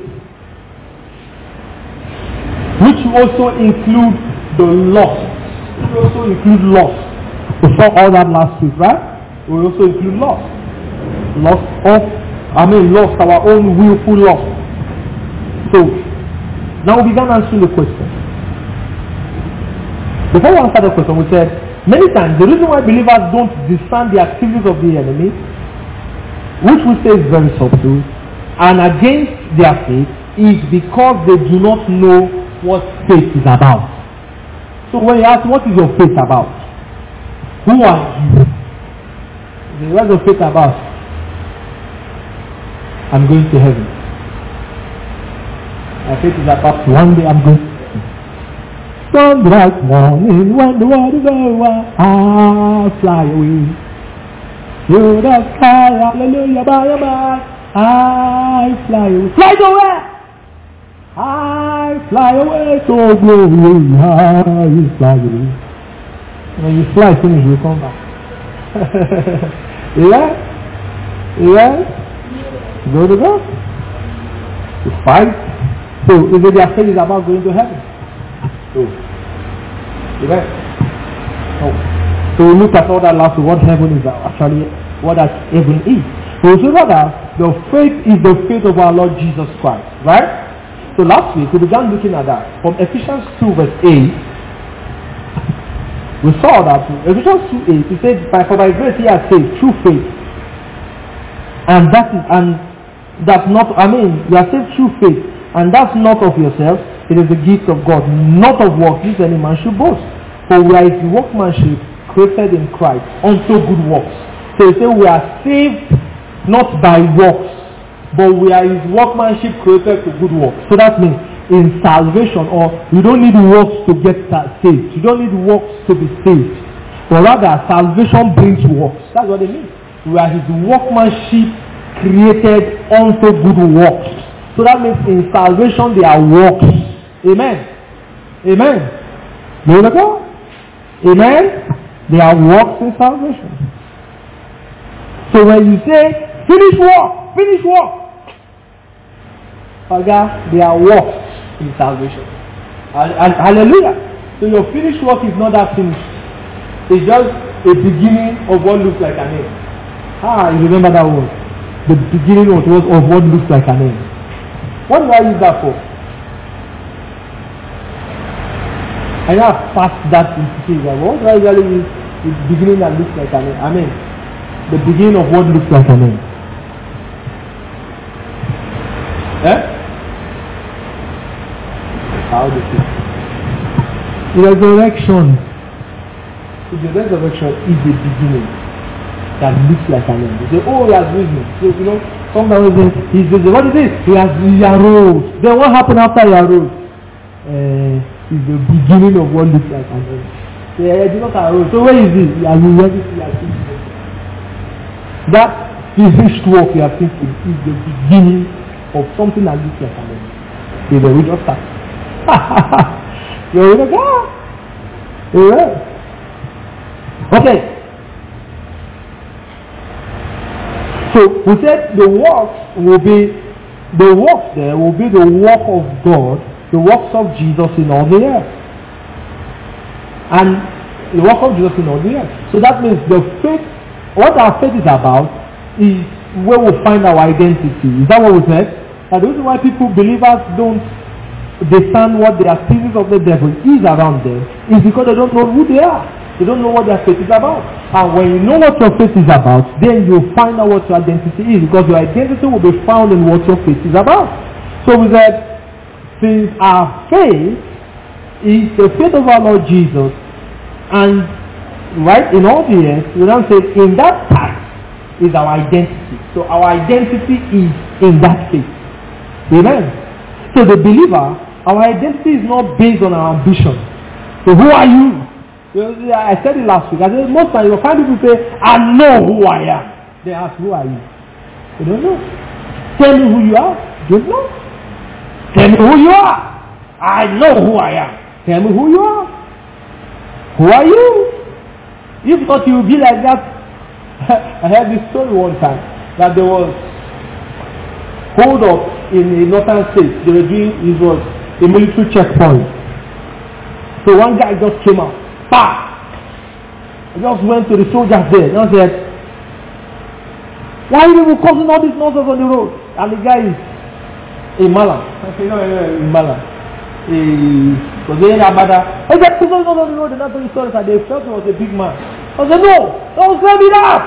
Which will also include the loss. It will also include loss. We saw all that last week, right? It will also include loss. Loss, our own willful loss. So, now we began answering the question. Before we answer the question, we said, many times, the reason why believers don't discern the activities of the enemy, which we say is very subtle, and against their faith, is because they do not know what faith is about. So when you ask, what is your faith about? Who are you? What is your faith about? I'm going to heaven. My faith is about one day I'm going to heaven. Sunrise morning when the world is over, I fly away. To the sky, hallelujah, bye bye. I fly away. Fly to where? I fly away to glory. I fly away. When you fly, finish, you come back. Yeah? Go to God. You fight. So, is it their faith is about going to heaven? So, so we look at all that last, what heaven is actually, what that heaven is. So we saw that the faith is the faith of our Lord Jesus Christ, right? So last week we began looking at that. From Ephesians 2 verse 8, we saw that Ephesians 2 8, it says, for by grace he has saved through faith. And that's not, you are saved through faith. And that's not of yourself, it is the gift of God, not of works, lest any man should boast. For we are his workmanship, created in Christ, unto good works. So he says we are saved not by works, but we are his workmanship created to good works. So that means in salvation, or you don't need works to get saved. You don't need works to be saved. But rather, salvation brings works. That's what it means. We are his workmanship created unto good works. So that means in salvation there are works. Amen. Amen. You know? Amen. There are works in salvation. So when you say, finish work. Okay, there are works in salvation. Hallelujah. So your finished work is not that finished. It's just a beginning of what looks like an end. You remember that word? The beginning of what looks like an end. What do I use that for? I have passed that into what do I usually use the beginning that looks like an end? The beginning of what looks like an end. How do you see? The resurrection. The resurrection is the beginning that looks like an end. You say, oh, he has risen. So, sometimes he says, what is it? He arose. Then what happened after he arose? Is the beginning of what looks like an end. He did not arose. So where is he? He has finished. That finished work you have finished is the beginning of something that looks like an end. Okay, then we just start. You're in a car. Yeah. Okay. So we said the works will be the work of God, the works of Jesus in all the earth. And the work of Jesus in all the earth. So that means the faith, what our faith is about is where we find our identity. Is that what we said? And the reason why believers don't discern what the activities of the devil is around them is because they don't know who they are. They don't know what their faith is about. And when you know what your faith is about, then you'll find out what your identity is, because your identity will be found in what your faith is about. So we said, since our faith is the faith of our Lord Jesus, and right in all the earth, we now say in that part is our identity. So our identity is in that faith. Amen. So the believer, our identity is not based on our ambition. So who are you? I said it last week. I said most times you'll find people say, I know who I am. They ask, who are you? You don't know. Tell me who you are. You don't know. Tell me who you are. I know who I am. Tell me who you are. Who are you? You thought you would be like that. I heard this story one time that there was hold up in the northern states. They were doing, it was a military checkpoint. So one guy just came out. I just went to the soldiers there and said, why are you causing all this nonsense on the road? And the guy is in Malam. I said, no, in Malam. Because they had Abada. I said, no, they're not telling stories. They felt he was a big man. I said, no, don't say me that.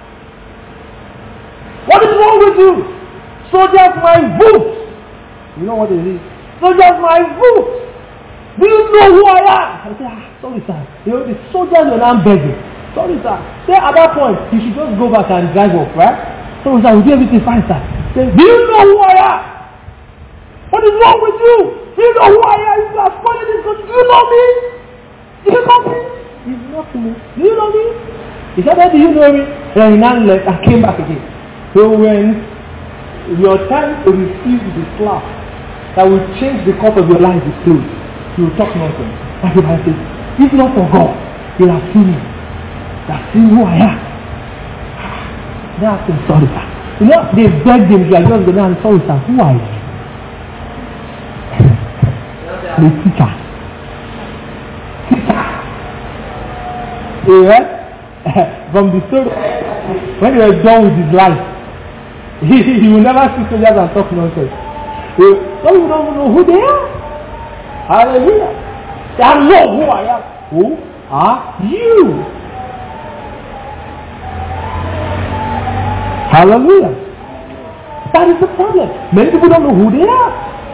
What is wrong with you? Soldiers my boots. You know what it is? Soldiers my boots. Do you know who I am? I said, sorry sir. You know, the soldiers were not begging. Sorry sir. Then at that point, you should just go back and drive off, right? Sorry sir, we'll do everything fine sir. Say, do you know who I am? What is wrong with you? Do you know who I am? You are spoiling this country. Do you know me? Do you know me? He's not me. Do you know me? He said, do you know me? Then he now left and came back again. So when your time to receive the slap that will change the course of your life is closed, you will talk nonsense. Like the Bible says, if not for God, you'll have seen me. You have seen who I am. They ask him, sorry sir. You know, they begged him, you are just going to sorry sir, who are you? The teacher. From the story, when he was done with his life, he will never see soldiers and talk nonsense. Some people don't know who they are. Hallelujah. They know who I am. Who are you? Hallelujah. That is the problem. Many people don't know who they are.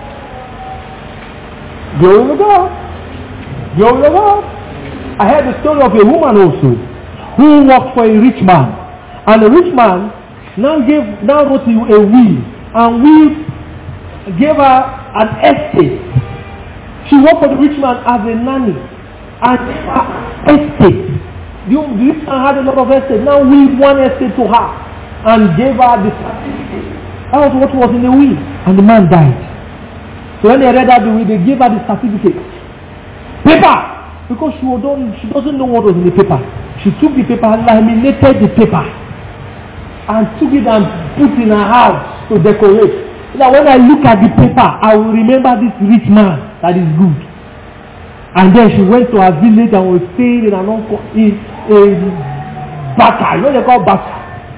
Glory to God. Glory to God. I heard the story of a woman also who worked for a rich man. And the rich man now wrote a will. And will gave her an estate. She worked for the rich man as a nanny. And estate. The rich man had a lot of estate. Now willed one estate to her. And gave her the certificate. That was what was in the will. And the man died. So when they read out the will, they gave her the certificate. Paper! Because she doesn't know what was in the paper. She took the paper and laminated the paper. And took it and put in her house to decorate. So that when I look at the paper, I will remember this rich man that is good. And then she went to her village and was staying in an uncle in Bata. You know they call Bata.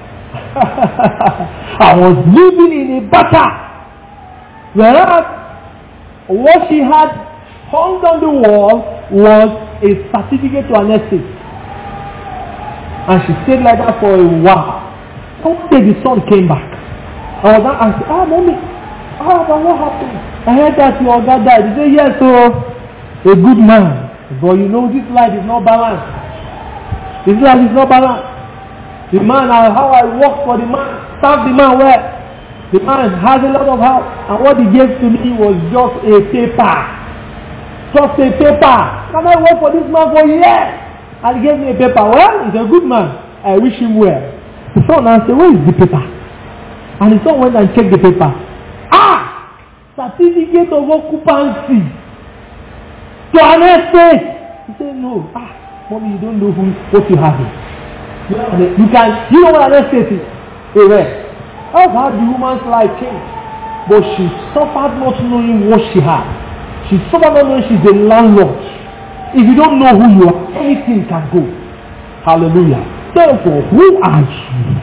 I was living in a Bata. Whereas what she had hung on the wall was a certificate to an estate. And she stayed like that for a while. One day the son came back. I was not asking, mommy, but what happened? I heard that your God died. He said, yes, so a good man. But you know, this life is not balanced. This life is not balanced. The man, how I worked for the man, served the man well. The man has a lot of help. And what he gave to me was just a paper. Just a paper. Can I work for this man for years? And he gave me a paper. Well, he's a good man. I wish him well. The son asked, where is the paper? And the son went and checked the paper. Certificate of occupancy to an estate. He said, no. Mommy, you don't know what you have. You know what an estate is? That's how the woman's life changed. But she suffered not knowing what she had. She suffered not knowing she's a landlord. If you don't know who you are, anything can go. Hallelujah. Therefore, who are you?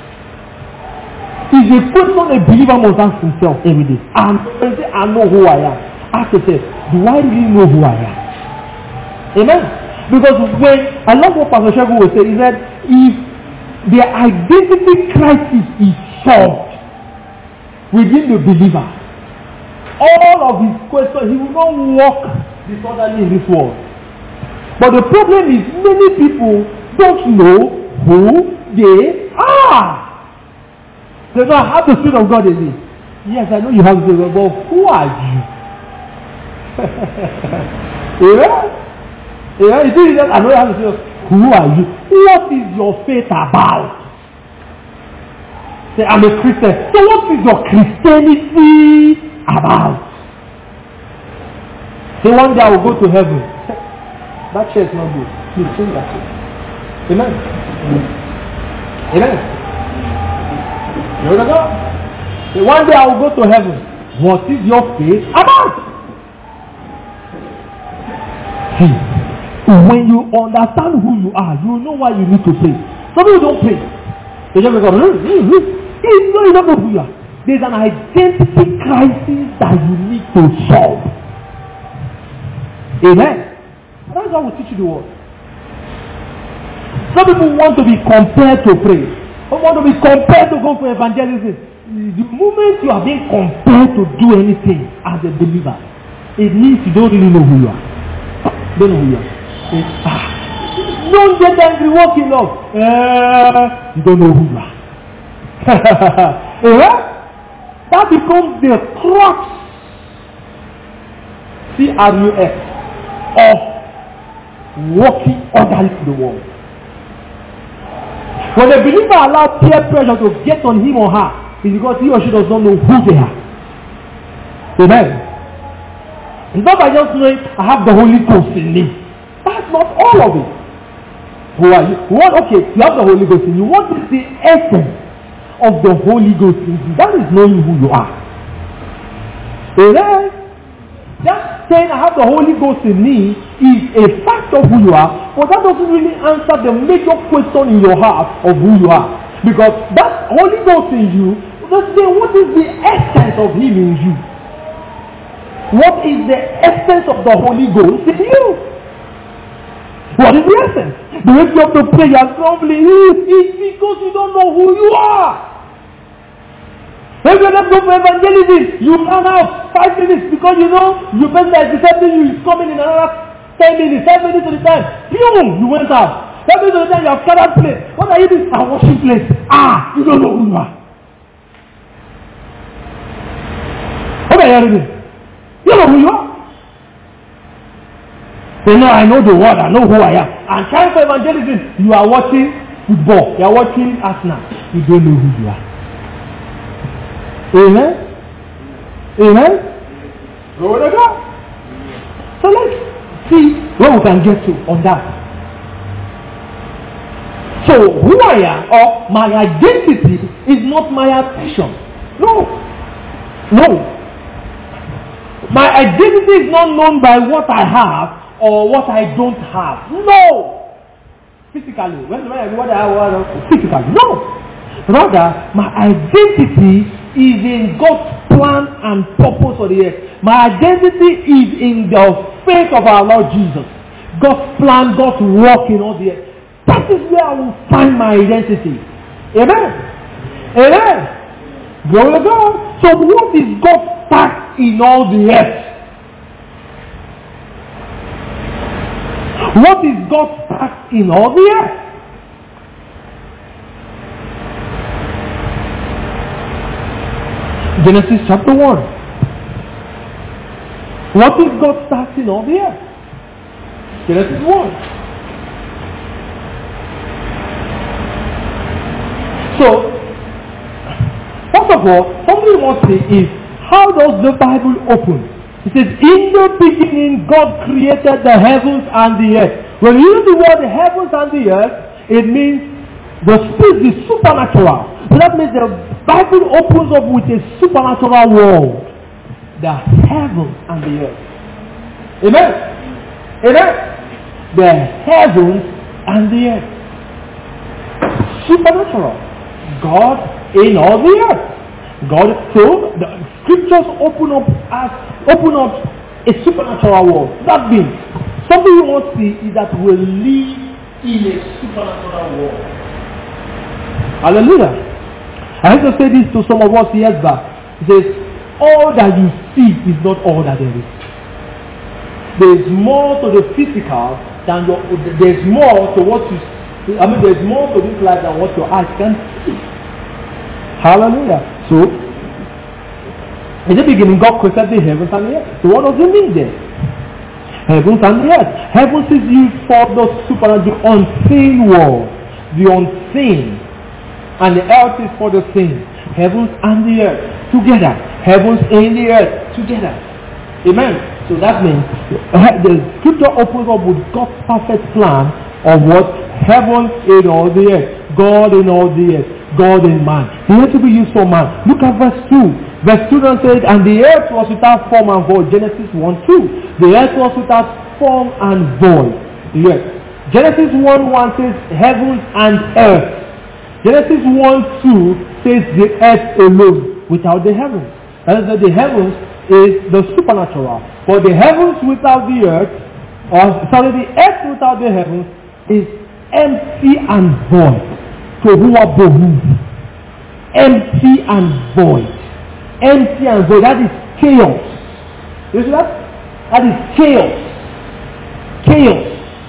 It's a question a believer must ask himself every day. And say, I know who I am. Ask yourself, do I really know who I am? Amen. Because when I love what Pastor Shegun will say, he said, if their identity crisis is solved within the believer, all of his questions, he will not walk disorderly in this world. But the problem is many people don't know who they are. They don't have the Spirit of God in me. Yes, I know you have the Spirit of God, but who are you? Yeah? You see, I know you have the Spirit of God. Who are you? What is your faith about? Say, I'm a Christian. So what is your Christianity about? Say, one day I will go to heaven. That chair is not good. Please change that chair. Amen. Amen. You know God? Say, one day I will go to heaven. What is your faith about? See, when you understand who you are, you know why you need to pray. Some people don't pray. They just go, you don't know who you are. There's an identity crisis that you need to solve. Amen. And that's how we teach you the word. Some people want to be compared to pray. Some want to be compared to go for evangelism. The moment you are being compared to do anything as a believer, it means you don't really know who you are. Don't know who you are. Don't get angry, walk in love. You don't know who you are. That becomes the crux, CRUF, of walking orderly to the world. When a believer allows peer pressure to get on him or her, it's because he or she does not know who they are. Amen. It's not by just knowing I have the Holy Ghost in me. That's not all of it. Who are you? Okay, you have the Holy Ghost in you. What is the essence of the Holy Ghost in you? That is knowing who you are. Amen. Just saying I have the Holy Ghost in me is a fact of who you are, but that doesn't really answer the major question in your heart of who you are. Because that Holy Ghost in you, let's say, what is the essence of Him in you? What is the essence of the Holy Ghost in you? What is the essence? The way you have to pray and grumbling is because you don't know who you are. When you don't go for evangelism, you run out 5 minutes because you know you person that is discipling you is coming in another 10 minutes, 5 minutes at a time. Boom, you went out. 5 minutes at a time, you have gathered place. What are you doing? A worship place. You don't know who you are. What are you doing? You don't know who you are. Say, no, I know the word, I know who I am. And trying for evangelism, you are watching football, you are watching Arsenal. You don't know who you are. Amen? Amen? Go with God. So let's see where we can get to on that. So who I am, or my identity, is not my attention. No. My identity is not known by what I have or what I don't have. No. Physically. What I have physically. No. Rather, my identity is in God's plan and purpose for the earth. My identity is in the faith of our Lord Jesus. God's plan, God's work in all the earth. That is where I will find my identity. Amen. Amen. Glory to God. So what is God's task in all the earth? What is God's task in all the earth? Genesis chapter 1. What is God's task in all the earth? Genesis 1. So, first of all, something we must say is, how does the Bible open? It says, in the beginning God created the heavens and the earth. When you use the word the heavens and the earth, it means the spirit, the supernatural. So that means the Bible opens up with a supernatural world. The heavens and the earth. Amen? Amen? The heavens and the earth. Supernatural. God in all the earth. God, so the scriptures open up a supernatural world. That means something you want to see is that we live in a supernatural world. Hallelujah. I have to say this to some of us years back. He says, all that you see is not all that there is. There is more to the physical than there's more to what you see. There's more to this life than what your eyes can see. Hallelujah. So, in the beginning, God created the heavens and the earth. So what does it mean there? Heavens and the earth. Heavens is used for the supernatural, the unseen world. The unseen. And the earth is for the seen. Heavens and the earth together. Heavens and the earth together. Amen. So that means the scripture opens up with God's perfect plan of what heaven in all the earth. God in all the earth. God in man. He had to be used for man. Look at verse 2. Verse 2 said, and the earth was without form and void. Genesis 1:2. The earth was without form and void. Yes. Genesis 1:1 says heavens and earth. Genesis 1:2 says the earth alone. without the heavens. That is that the heavens is the supernatural. For the heavens without the earth, the earth without the heavens is empty and void. So who are bohu? Empty and void. Empty and void. That is chaos. You see that? That is chaos. Chaos.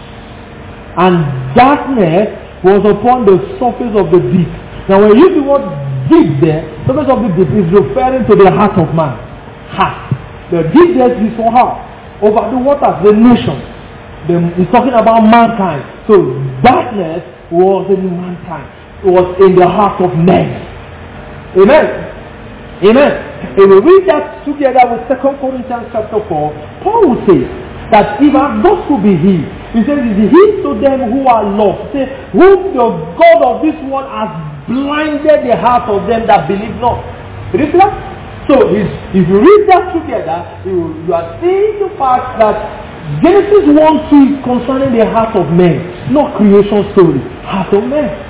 And darkness was upon the surface of the deep. Now when you use the word deep there, surface of the deep is referring to the heart of man. Heart. The deep there is for heart. Over the waters, the nations. It's talking about mankind. So darkness was in mankind. It was in the heart of men. Amen. Amen. If we read that together with 2 Corinthians chapter 4, Paul will say that if our gospel be he, he says, is he to them who are lost. He says, whom the God of this world has blinded the heart of them that believe not. You see that? So if you read that together, you are seeing the fact that Genesis 1:2 is concerning the heart of man, not creation story. Heart of man.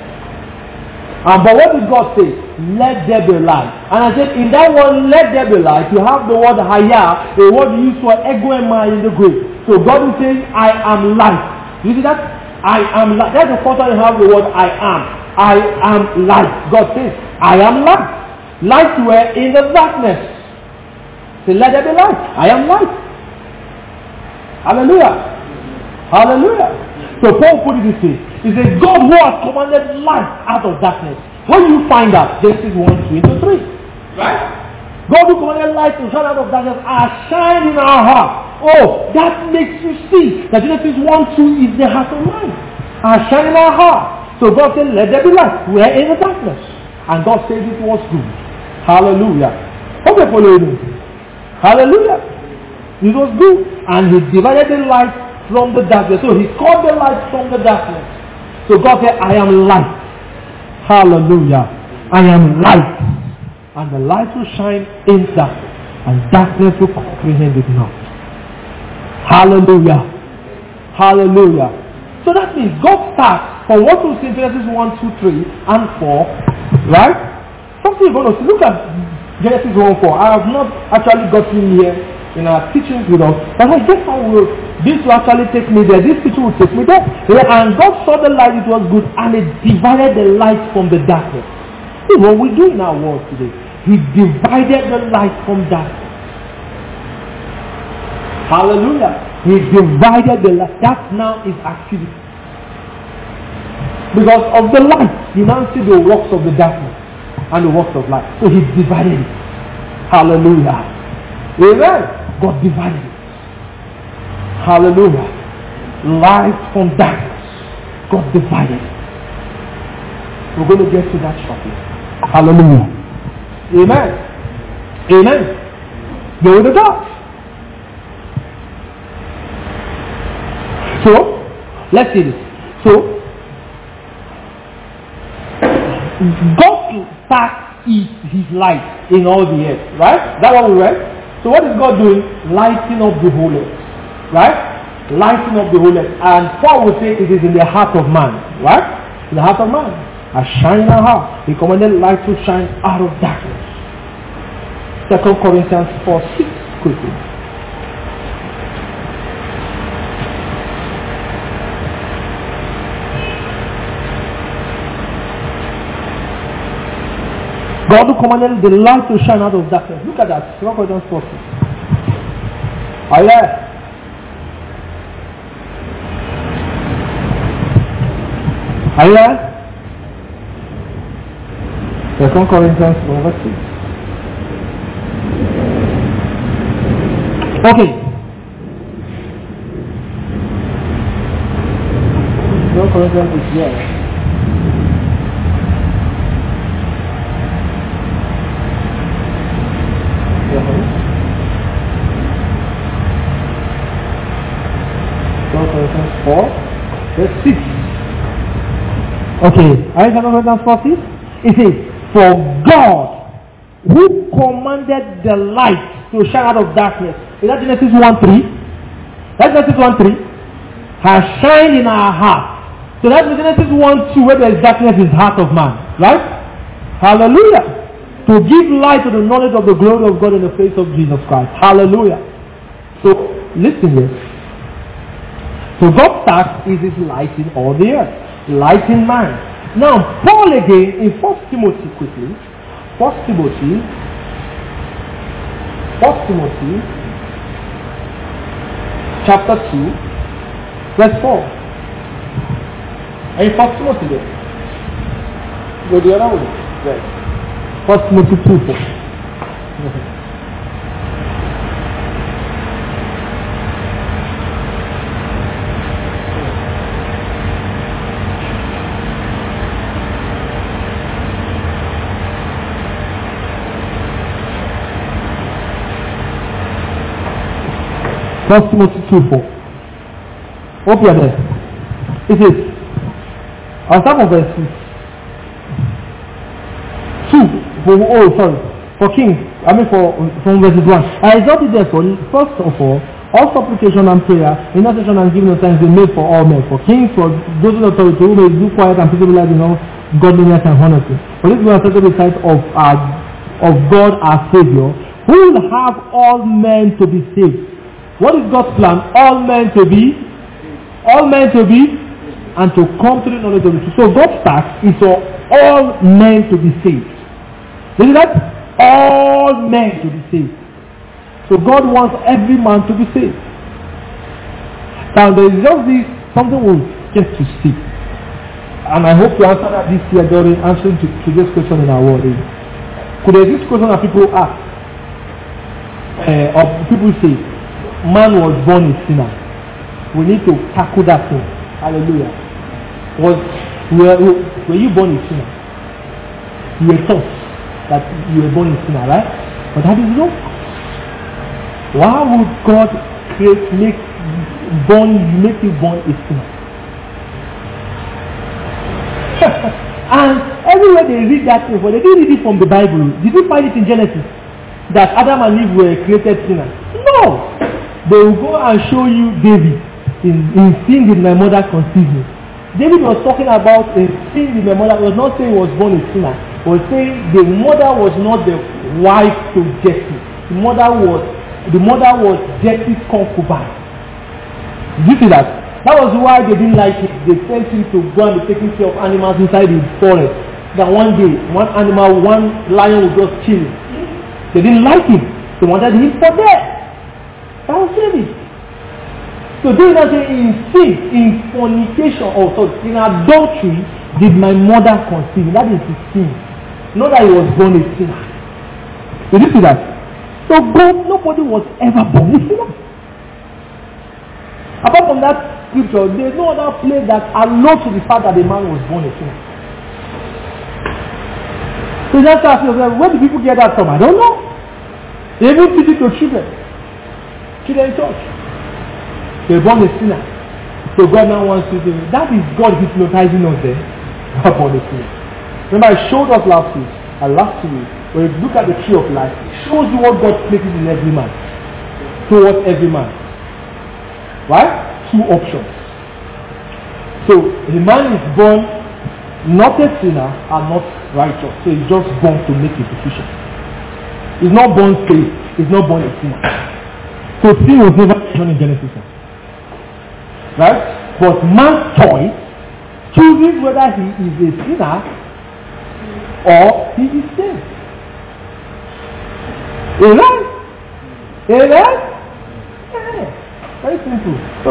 But what did God say? Let there be light. And I said, in that word, let there be light, you have the word haya, a word used for ego and mind in the Greek. So God is saying, I am light. You see that? I am light. That's the first time you have the word I am. I am light. God says, I am light. Light were in the darkness. So let there be light. I am light. Hallelujah. Hallelujah. So Paul put it this way. He says, God who has commanded light out of darkness. When you find that, Genesis 1:2-3. Right? God who commanded light to shine out of darkness has shined in our heart. Oh, that makes you see that Genesis 1:2 is the heart of light. Has shined in our heart. So God said, let there be light. We are in the darkness. And God said it was good. Hallelujah. Okay, follow me. Hallelujah. It was good. And he divided the light from the darkness. So he called the light from the darkness. So God said, I am light. Hallelujah. I am light. And the light will shine in darkness. And darkness will comprehend it not. Hallelujah. Hallelujah. So that means God starts from what we see in Genesis 1:2-3 and 4. Right? Something you're going to see. Look at Genesis 1:4. I have not actually gotten here in our teachings with us. But I guess this will actually take me there. This teaching will take me there. And God saw the light, it was good, and it divided the light from the darkness. See what we do in our world today. He divided the light from darkness. Hallelujah. He divided the light. That now is activity. Because of the light, you now see the works of the darkness and the works of light. So he divided it. Hallelujah. Amen. God divided it. Hallelujah. Light from darkness. God divided it. We're going to get to that shortly. Hallelujah. Amen. Amen. Glory to God. So, let's see this. So, God starts his light in all the earth. Right? That's what we read. So what is God doing? Lighting up the whole earth. Right? Lighting up the whole earth. And Paul would say it is in the heart of man. Right? In the heart of man. A shining heart. He commanded light to shine out of darkness. 2 Corinthians 4:6 quickly. God who commanded the light to shine out of darkness. Look at that. 2 Corinthians 4:6. Are you there? Are you there? 2 Corinthians 4:6. Okay. 2 Corinthians is here. Corinthians 4:6. Okay, are you Corinthians 4:6? It says, for God who commanded the light to shine out of darkness. Is that Genesis 1:3? That's Genesis 1:3. Has shined in our heart. So that's Genesis 1:2 where there is darkness is heart of man. Right? Hallelujah. to give light to the knowledge of the glory of God in the face of Jesus Christ. Hallelujah. So, listen here. So God's task is his light in all the earth. Light in man. Now, Paul again in 1 Timothy quickly. 1 Timothy chapter 2 verse 4. And 1 Timothy there. Go the other way. Right. 1 Timothy 2:4. First Timothy 2:4. Hope you are there. It is. I'll start from verse 6. 2. For kings. From verses 1. I exhort you therefore, first of all supplication and prayer, intercession and giving of thanks be made for all men, for kings, for those in authority, who may do quiet and peaceable life in all godliness and honesty. For this we are set in the sight of God our Savior, who will have all men to be saved. What is God's plan? All men to be, and to come to the knowledge of the truth. So God's task is for all men to be saved. You see that? All men to be saved. So God wants every man to be saved. Now there is just this, something we'll get to see. And I hope to answer that this year during answering to this question in our world. Could there be this question that people ask? Or people say, man was born a sinner. We need to tackle that thing. Hallelujah. Were you born a sinner? You were taught that you were born a sinner, right? But that is wrong. Why would God make you born a sinner? And everywhere they read that thing, but they didn't read it from the Bible. Did you find it in Genesis that Adam and Eve were created sinners? No. They will go and show you David in sin with my mother conceived me. David was talking about a sin with my mother. He was not saying he was born a sinner. He was saying the mother was not the wife to Jesse. The mother was Jesse's concubine. Did you see that? That was why they didn't like it. They sent him to go and be taking care of animals inside the forest. That one day, one lion would just kill him. They didn't like him. They wanted him for death. That was David. So they not say in sin, in fornication, or in adultery, did my mother conceive. That is his sin. Not that he was born a sinner. Did you see that? So God, nobody was ever born a sinner. Apart from that scripture, there is no other place that alludes to the fact that the man was born a sinner. So just ask yourself, where do people get that from? I don't know. They even teach it to children. Children church. They were born a sinner. So God now wants to do that. Is God hypnotizing us there? Not born a sinner. Remember, I showed us last week, when you look at the tree of life, it shows you what God places in every man. Towards every man. Right? Two options. So the man is born not a sinner and not righteous. So he's just born to make a decision. He's not born saved. He's not born a sinner. So sin was never mentioned in Genesis 1. Right? But man's choice chooses whether he is a sinner or he is saved. Amen? Amen? Yeah. Very simple. So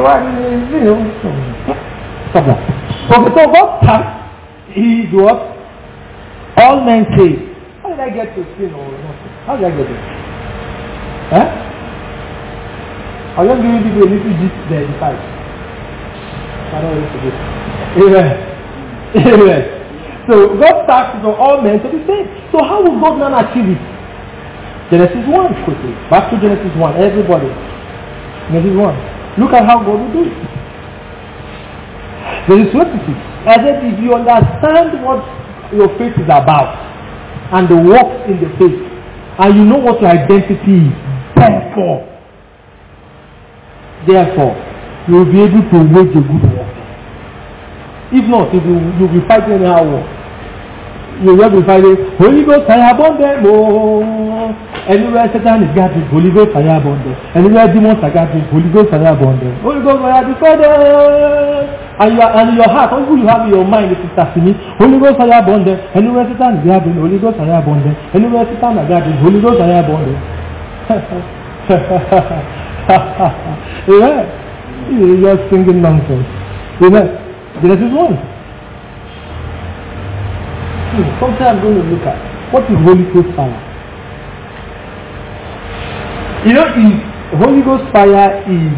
stop that. Okay, so God's task is what? All men say. How did I get to sin or nothing? How did I get it? Huh? I'll just give you people a little gist there, decide. I don't know what to do. Amen. Amen. So God's task is for all men to be saved. So how will God now achieve it? Genesis 1 quickly. Back to Genesis 1. Everybody. Genesis 1. Look at how God will do it. Genesis 26. I said if you understand what your faith is about and the works in the faith and you know what your identity is, therefore you will be able to wage a good war. If not, you'll be fighting anyhow war. You will be finding Holy Ghost fire burn them. Oh, anywhere Satan is gathering, Holy Ghost fire burn them. Anywhere demons are gathering, Holy Ghost fire burn them. Holy Ghost fire destroy them. And in your heart, all you have in your mind is me. Holy Ghost fire burn them. Anywhere Satan is gathering, Holy Ghost fire burn them. Anywhere Satan is gathering, Holy Ghost fire burn them. Amen. You're just singing nonsense. Amen. Genesis 1. Something I'm going to look at. What is Holy Ghost fire? You know, Holy Ghost fire is.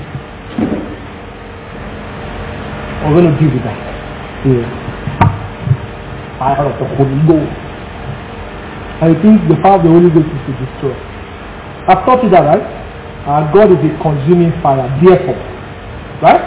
We're going to deal with that. Yeah. Fire of the Holy Ghost. I think the power of the Holy Ghost is to destroy. I've taught you that, right? Our God is a consuming fire. Therefore, right?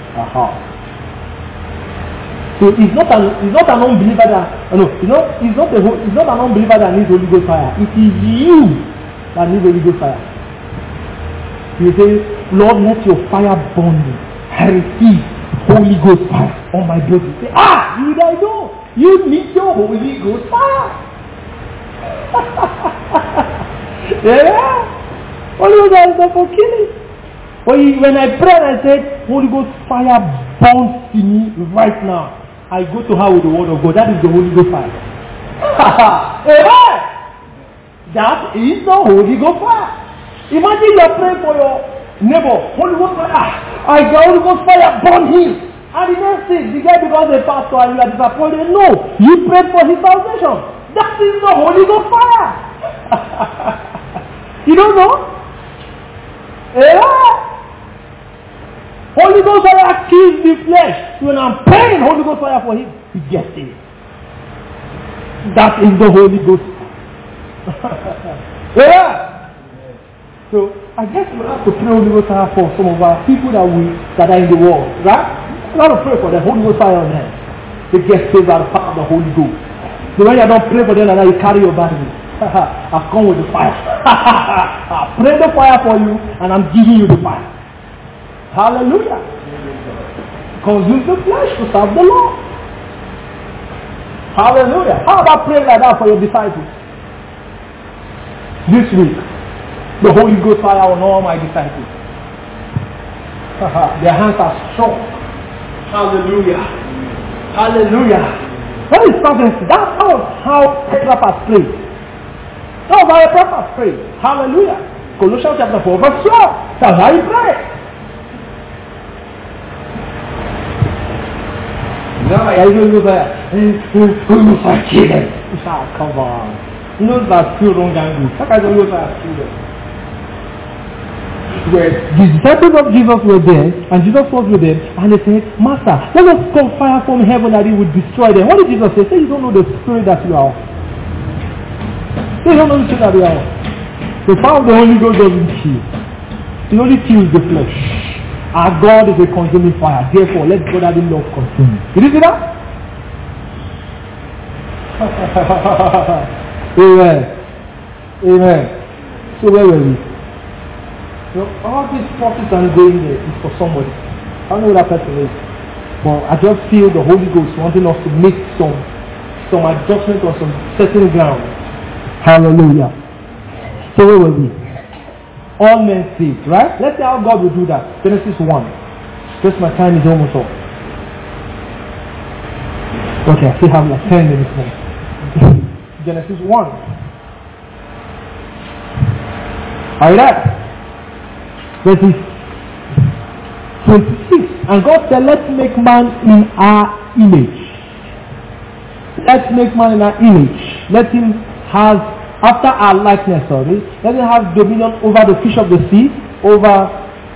So it's not an unbeliever that it's not an unbeliever that needs Holy Ghost fire. It is you that needs Holy Ghost fire. You say, Lord, let your fire burn me. I receive Holy Ghost fire on my body. Say, you don't know. You need your Holy Ghost fire. Yeah. Holy Ghost fire is not for killing. When I prayed, I said, Holy Ghost fire burns in me right now. I go to her with the word of God. That is the Holy Ghost fire. Amen. That is the Holy Ghost fire. Imagine you are praying for your neighbor. Holy Ghost fire. I got Holy Ghost fire, burn him. And the next thing, the guy becomes a pastor and you are disappointed. No, you prayed for his salvation. That is the Holy Ghost fire. You don't know? Yeah. Holy Ghost fire kills the flesh. When I'm praying Holy Ghost fire for him, he gets it. That is the Holy Ghost. Yeah. So I guess we have to pray Holy Ghost fire for some of our people that are in the world, right? We have to pray for the Holy Ghost fire on them. They get saved by the power of the Holy Ghost. So when you don't pray for them, and you carry your burden. I've come with the fire. I pray the fire for you, and I'm giving you the fire. Hallelujah. Consume the flesh to serve the Lord. Hallelujah. How about praying like that for your disciples? This week, the Holy Ghost fire on all my disciples. Their hands are strong. Hallelujah. Hallelujah. That is prophecy. That's how Epaphras prayed. That's how Epaphras prayed. Hallelujah. Colossians chapter 4 verse 12. That's how he prayed. Come on. Those are still wrong and good. Those are still where the disciples of Jesus were there, and Jesus was with them, and they said, Master, let us come fire from heaven that it would destroy them. What did Jesus say? Say you don't know the spirit that you are. Say you don't know the spirit that you are. The power of the Holy Ghost doesn't kill. It only kills the flesh. Our God is a consuming fire. Therefore, let brotherly love consume. Did you see that? Amen. Amen. So where were we? So all these prophets I'm going there is for somebody. I don't know who that person is. But I just feel the Holy Ghost wanting us to make some adjustment on some certain ground. Hallelujah. So where were we? All men saved, right? Let's see how God will do that. Genesis 1. Just my time is almost up. Okay, I still have like 10 minutes more. Genesis 1. Are you there? Verses 26. And God said, let's make man in our image. Let's make man in our image. Let him have, after our likeness, let him have dominion over the fish of the sea, over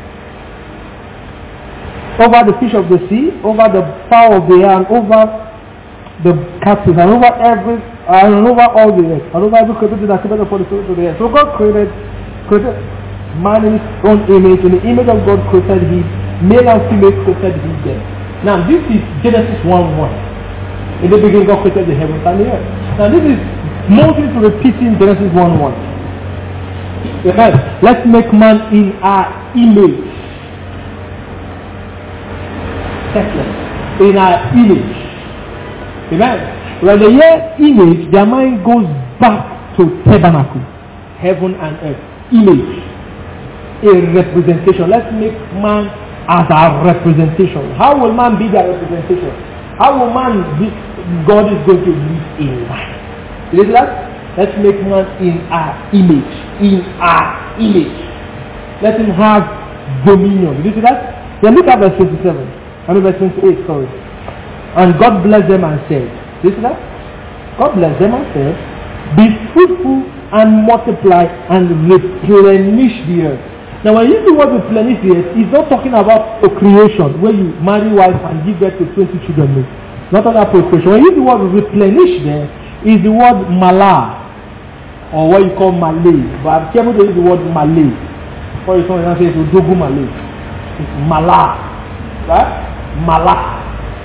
the fish of the sea, over the fowl of the air, and over the cattle, and over every, and over all the earth, and over every creature that created upon the surface of the earth. So God created man in his own image. In the image of God created he, male and female created he them. Now this is Genesis 1:1. In the beginning God created the heavens and the earth. Now this is Moses repeating Genesis 1:1. Amen. Let's make man in our image. Second, in our image. Amen. When they hear image, their mind goes back to tabernacle, heaven and earth. Image, a representation. Let's make man as our representation. How will man be their representation? How will man be? God is going to live in man. You see that? Let's make man in our image. In our image. Let him have dominion. Did you see that? Then look at verse 27. Verse 28, sorry. And God blessed them and said, did you see that? God blessed them and said, be fruitful and multiply and replenish the earth. Now when you use the word replenish the earth, it's not talking about procreation, where you marry wife and give birth to 20 children. Not about procreation. When you use the word replenish there, is the word malah, or what you call Malay. But I'm careful to use the word Malay. For you someone says Udogu Malay. It's Malah. Right? Malah.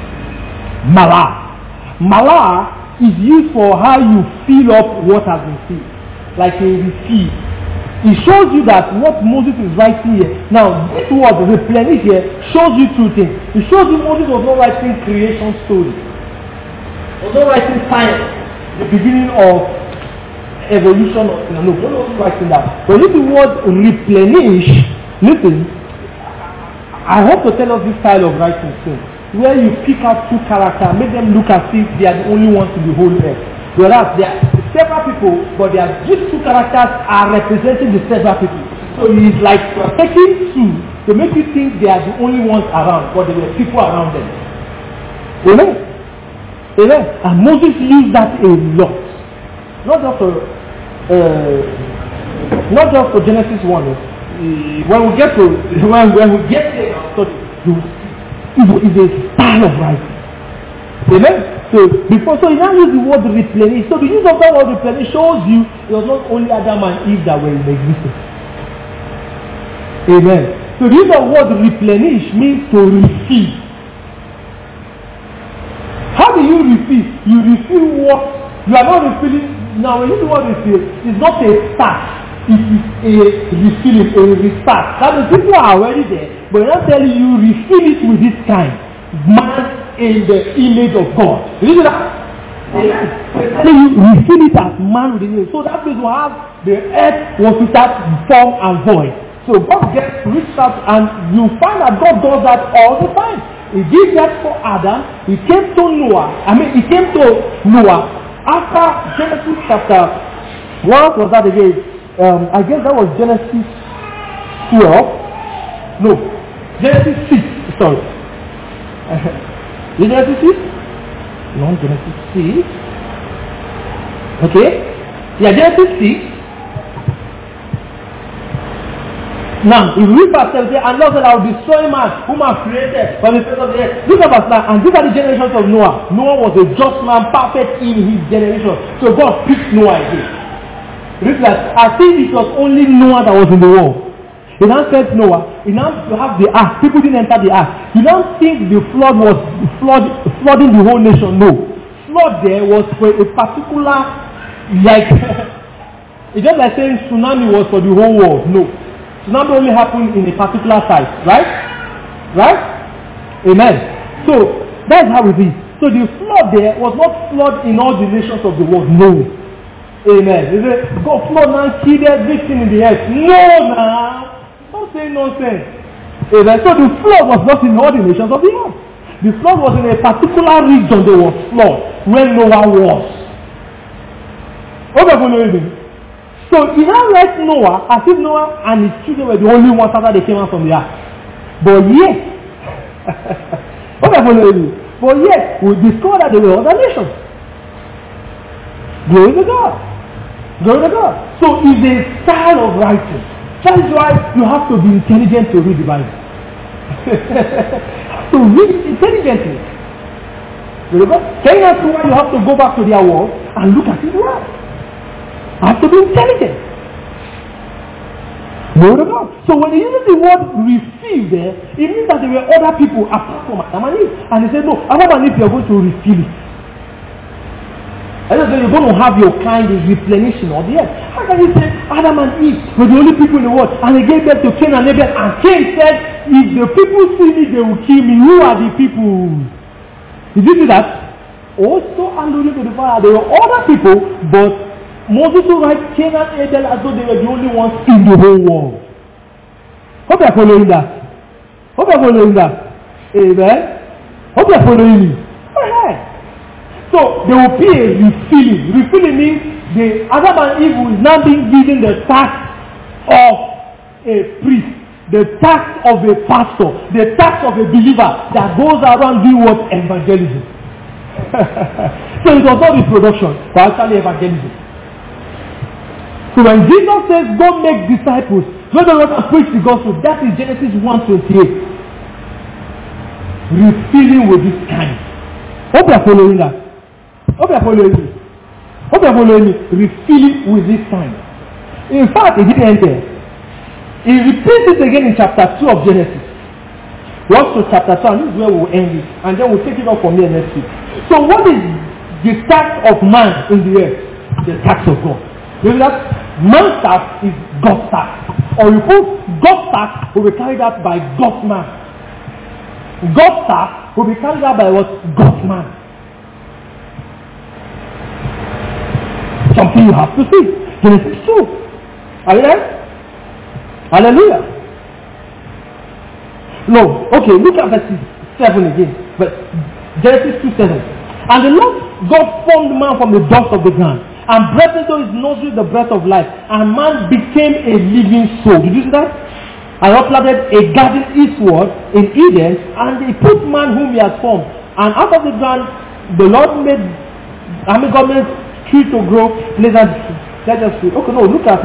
Malah. Malah is used for how you fill up what has been filled. Like a refill. It shows you that what Moses is writing here. Now, this word replenish here shows you two things. It shows you Moses was not writing creation story. He was not writing science. The beginning of evolution of no, we're not writing that. But if the word replenish, listen, I hope to tell us this style of writing soon, where you pick out two characters, make them look as if they are the only ones in the whole earth. Whereas there are several people, but these two characters are representing the several people. So it's like you're taking two to make you think they are the only ones around, but there were people around them. Amen? Amen? And Moses used that a lot. Not just for Genesis 1. When we get there, it's a style of writing. Amen? So he now used the word replenish. So the use of that word replenish shows you it was not only Adam and Eve that were in existence. Amen. So the use of the word replenish means to refill. How do you refill? You refill what? You are not refilling. Now when you do what refill, it's not a start. It is a refilling, a restart. That means people are already there, but they're not telling you refill it with this kind. Man in the image of God. You see that? Yes. So you refill it as man with the image. So that means we have the earth was without form and void. So God gets reached out, and you find that God does that all the time. He did that for Adam. He came to Noah. He came to Noah after Genesis chapter. What was that again? I guess that was Genesis 12. No, Genesis 6. Sorry. Genesis 6? No, Genesis 6. Okay. Yeah, Genesis 6. Now, if we read verse 17, and Lord said, I will destroy man whom I created from the face of the earth. Look at verse 9, and these are the generations of Noah. Noah was a just man, perfect in his generation. So God picked Noah again. Read that. I think it was only Noah that was in the world. He now said Noah, he now have the ark. People didn't enter the ark. You don't think the flood was flooding the whole nation. No. Flood there was for a particular, like, it's just like saying tsunami was for the whole world. No. Tsunami only happened in a particular site. Right? Right? Amen. So, that's how it is. So the flood there was not flood in all the nations of the world. No. Amen. Is it God flood and kill everything in the earth? No, nah. Don't say nonsense. Amen. So the flood was not in all the nations of the earth. The flood was in a particular region. There was flood where Noah was. Okay, so he now writes Noah as if Noah and his children were the only ones after they came out from the ark. But yet, but yet we discover that there were other nations. Glory to God. Glory to God. So it's a style of writing. That is why you have to be intelligent to read the Bible. To read it intelligently. Can you ask why you have to go back to their word and look at his word? I have to be intelligent. Glory to God. So when he uses the word refill there, it means that there were other people apart from Adam and Eve. And he said, no, Adam and Eve, you are going to refill it. I don't know, you're going to have your kind of replenishing of the earth. How can you say Adam and Eve were the only people in the world? And they gave birth to Cain and Abel. And Cain said, if the people see me, they will kill me. Who are the people? Did you see that? also alluding to the fact that there were other people, but Moses will write Cain and Abel as though they were the only ones in the whole world. Hope you're following that. Hope you're following that. Amen. Hope you're following me. Alright. So there will be a refilling. Refilling means the Adam and Eve is now being given the task of a priest, the task of a pastor, the task of a believer that goes around doing what? Evangelism. So it was not reproduction, but actually evangelism. So when Jesus says, go make disciples, go to and preach the gospel, that is Genesis 1:28. Refilling with this kind. Hope you are following that. Hope you are following me. Hope you are following me. Refilling with this kind. In fact, it didn't end there. He repeats it again in chapter 2 of Genesis. What's to chapter 2, and this is where we'll end it. And then we'll take it up from here next week. So what is the task of man in the earth? The task of God. You know that? Man's task is God's task. Or you put God's task will be carried out by God's man. God's task will be carried out by what? God's man. Something you have to see. Genesis 2. Are you there? Hallelujah. No. Okay, look at verse 7 again. But Genesis 2:7. And the Lord God formed man from the dust of the ground, and breathed into his nostrils the breath of life, and man became a living soul. Did you see that? And planted a garden eastward in Eden, and he put man whom he had formed. And out of the ground, the Lord made God made tree to grow. Let us see. Okay, no, look at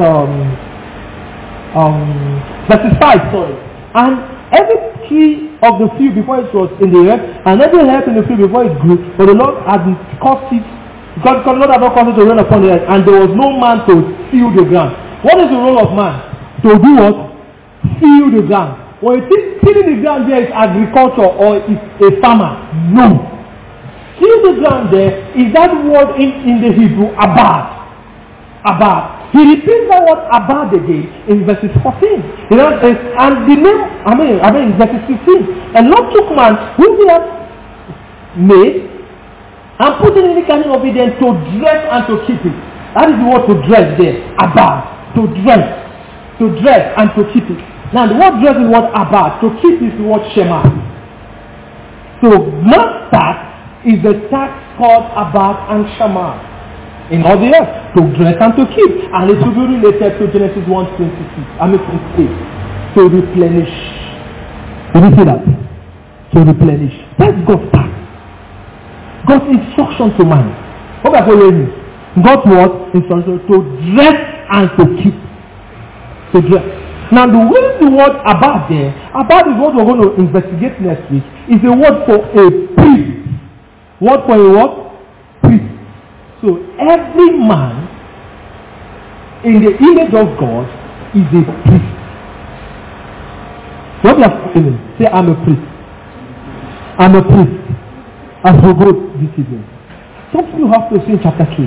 verse 5. Sorry. And every tree of the field before it was in the earth, and every herb in the field before it grew, but the Lord had caused it. God had not caused it to rain upon the earth, and there was no man to till the ground. What is the role of man? To do what? Till the ground. When you think tilling the ground there is agriculture or is a farmer, no. Till the ground there is that word in the Hebrew, abad. Abad. He repeats that word abad again in verses 14. You know, and the name, I mean in verses 15. And Lord took man whom he had made and put in any kind of obedience to dress and to keep it. That is the word to dress there. Abad. To dress. To dress and to keep it. Now the word dress is the word abad. To keep is the word shema. So man's task is the task called abad and shema in all the earth, to dress and to keep. And it will be related to Genesis 1:26. I mean 28. To replenish. Did you see that? To replenish. That's God's task. God's instruction to man. What are you following me? God's what? Instruction to dress and to keep. To dress. Now the way the word abad there, abad is what we're going to investigate next week, is a word for a priest. Word for a what? Priest. So every man in the image of God is a priest. What you are feeling? Say, I'm a priest. I'm a priest. As we go this evening. Something you have to see in chapter 3.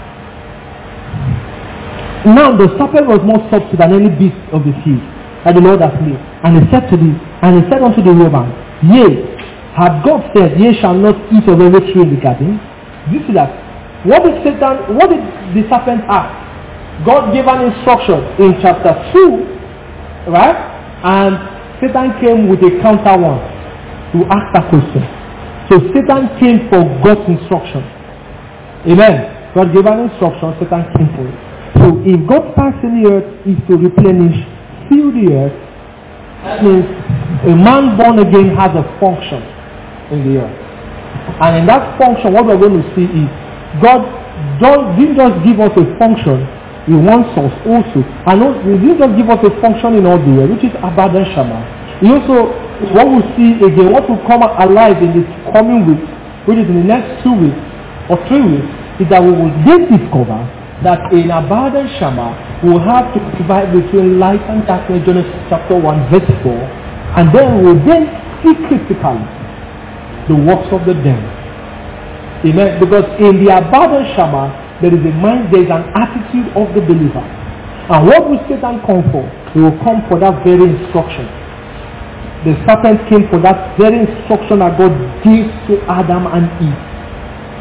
Now the serpent was more subtle than any beast of the field that the Lord has made. And he said unto the woman, Yea, had God said, Ye shall not eat of every tree in the garden? Do you see that? What did the serpent ask? God gave an instruction in chapter 2, right? And Satan came with a counter one to ask that question. So Satan came for God's instruction. Amen. God gave an instruction, Satan came for it. So if God's task in the earth is to replenish, fill the earth, that means a man born again has a function in the earth. And in that function, what we're going to see is God didn't just give us a function, He wants us also. And He didn't just give us a function in all the earth, which is Abad and Shama. He also, what we'll see again, what will come alive in this coming week, which is in the next 2 weeks or 3 weeks, is that we will then discover that in Abad and Shama, we will have to divide between light and darkness, Genesis chapter 1, verse 4, and then we will then see critically the works of the devil. Amen. Because in the Abad and Shama, there is a mind, there is an attitude of the believer. And what will Satan come for? He will come for that very instruction. The serpent came for that very instruction that God gave to Adam and Eve.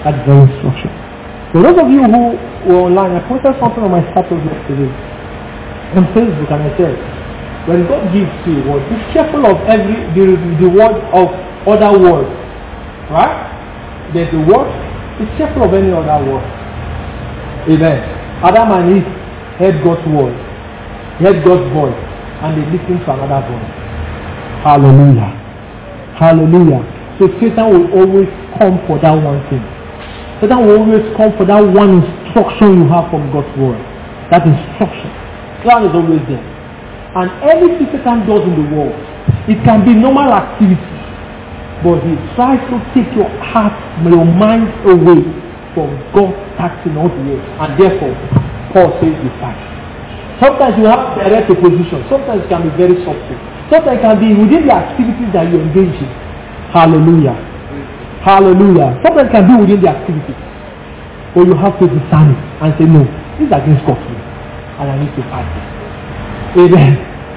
That's very instruction. For those of you who were online, I posted something on my status yesterday on Facebook, and I said, when God gives you a word, be careful of the word of other words. Right? There's a word, be careful of any other word. Amen. Adam and Eve heard God's word, heard God's voice, and they listened to another voice. Hallelujah. Hallelujah. So Satan will always come for that one thing. Satan will always come for that one instruction you have from God's word. That instruction. That is always there. And anything Satan does in the world, it can be normal activity, but he tries to take your heart, your mind away from God's acting out here. And therefore, Paul says the fact. Sometimes you have direct opposition. Sometimes it can be very subtle. Sometimes it can be within the activities that you engage in. Hallelujah. Hallelujah. Sometimes it can be within the activities. But you have to discern it and say, no, this is against God's will, and I need to fight it. Amen.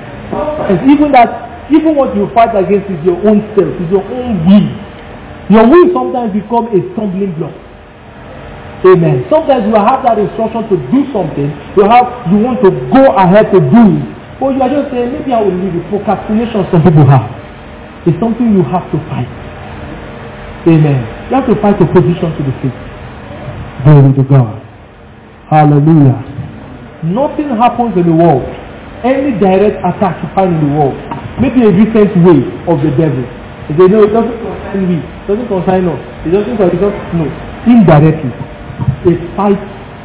And even what you fight against is your own self, is your own will. Your will sometimes become a stumbling block. Amen. Sometimes you have that instruction to do something, you want to go ahead to do it, but you are just saying, maybe I will leave it. Procrastination some people have. It's something you have to fight. Amen. You have to fight opposition to the faith. Glory to God. Hallelujah. Nothing happens in the world. Any direct attack you find in the world, maybe a recent way of the devil. They know it doesn't concern me, it doesn't concern us, it doesn't concern us. No. Indirectly. It fight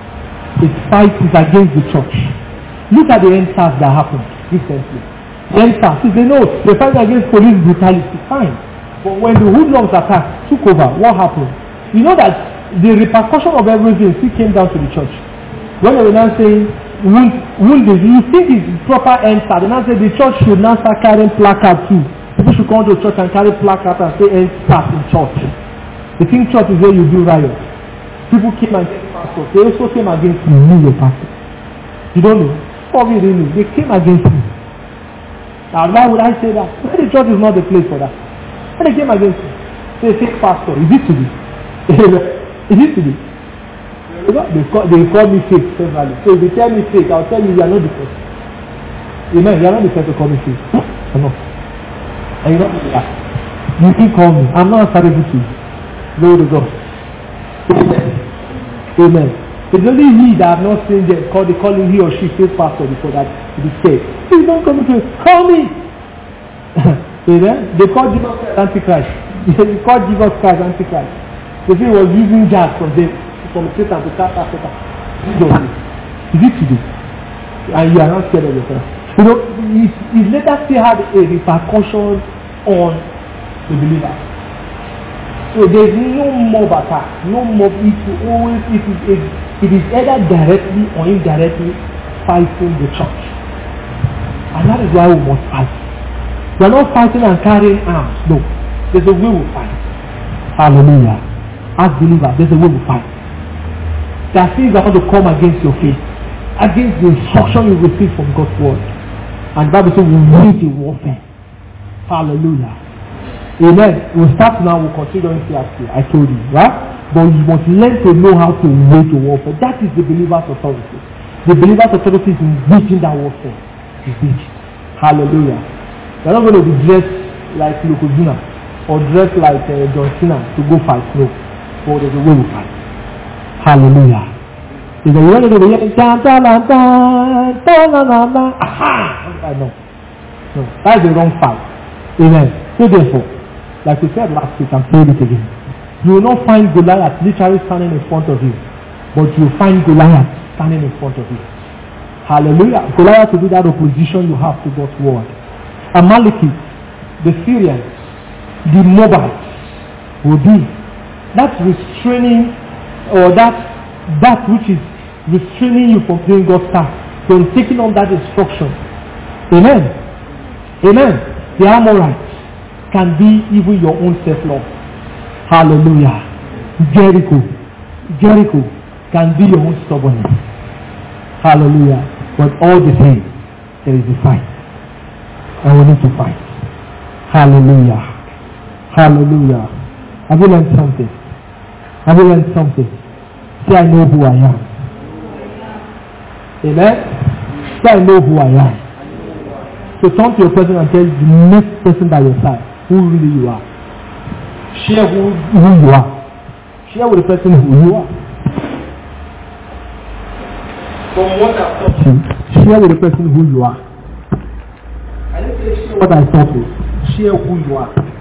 is against the church. Look at the NSAS that happened recently. NSAS, they know they fight against police brutality, fine. But when the hoodlums attack took over, what happened? You know that the repercussion of everything still came down to the church. When they were now saying, you think it's proper NSAS, they now say the church should now start carrying placards too. People should come to church and carry placards and say NSAS in church. They think church is where you do riots. People came against pastors. They also came against me, your pastor. You don't know? Probably they knew. They came against me. Now why would I say that? Well, the church is not the place for that. When they came against me, they say, pastor, is it to be? Is it to be? They call me fake severally. So if they tell me fake, I'll tell you are not the first. Amen. You are not the first to call me fake. I'm not. And you know that. You can call me. I'm not answerable to you. Glory to God. Amen. Amen. It's only he that have not seen them. They call him he or she fake pastor before that it is said. Please don't come to me. Call me. Amen. They call Jesus Christ Antichrist. They call Jesus Christ Antichrist. They say he was using jazz from Satan to cast out Satan. Is it today? And you are not scared of yourself. You know, it later still had a repercussion on the believer. So there is no more attack, no more. It is either directly or indirectly fighting the church, and that is why we must fight. We are not fighting and carrying arms. No, there's a way we fight. Hallelujah. As believers, there's a way we fight. There are things that want to come against your faith, against the instruction you receive from God's word, and the Bible says we wage a warfare. Hallelujah. Amen. We'll start now, we'll continue on CRC. I told you, right? But you must learn to know how to wage a warfare. That is the believer's authority. The believer's authority is in waging that warfare. Hallelujah. You're not going to be dressed like Yokozuna or dressed like John Cena to go fight. No. But there's a way we fight. Hallelujah. If you want to do the no. That is the wrong fight. Amen. So therefore, like we said last week, I'm saying it again. You will not find Goliath literally standing in front of you, but you will find Goliath standing in front of you. Hallelujah. Goliath will be that opposition you have to God's word. Amalekite, the Syrians, the Moabites will be that restraining, or that which is restraining you from doing God's task, from taking on that instruction. Amen. Amen. The Amorites can be even your own self-love. Hallelujah. Jericho can be your own stubbornness. Hallelujah. But all the same, there is a fight. And we need to fight. Hallelujah. Hallelujah. Have you learned something? Have you learned something? Say, I know who I am. Amen? Say, I know who I am. So turn to your person and tell the next person by your side who really you are. Share who you are. Share with the person who you are. From what I've taught you, share with the person who you are. I didn't say share what I taught you. Share who you are.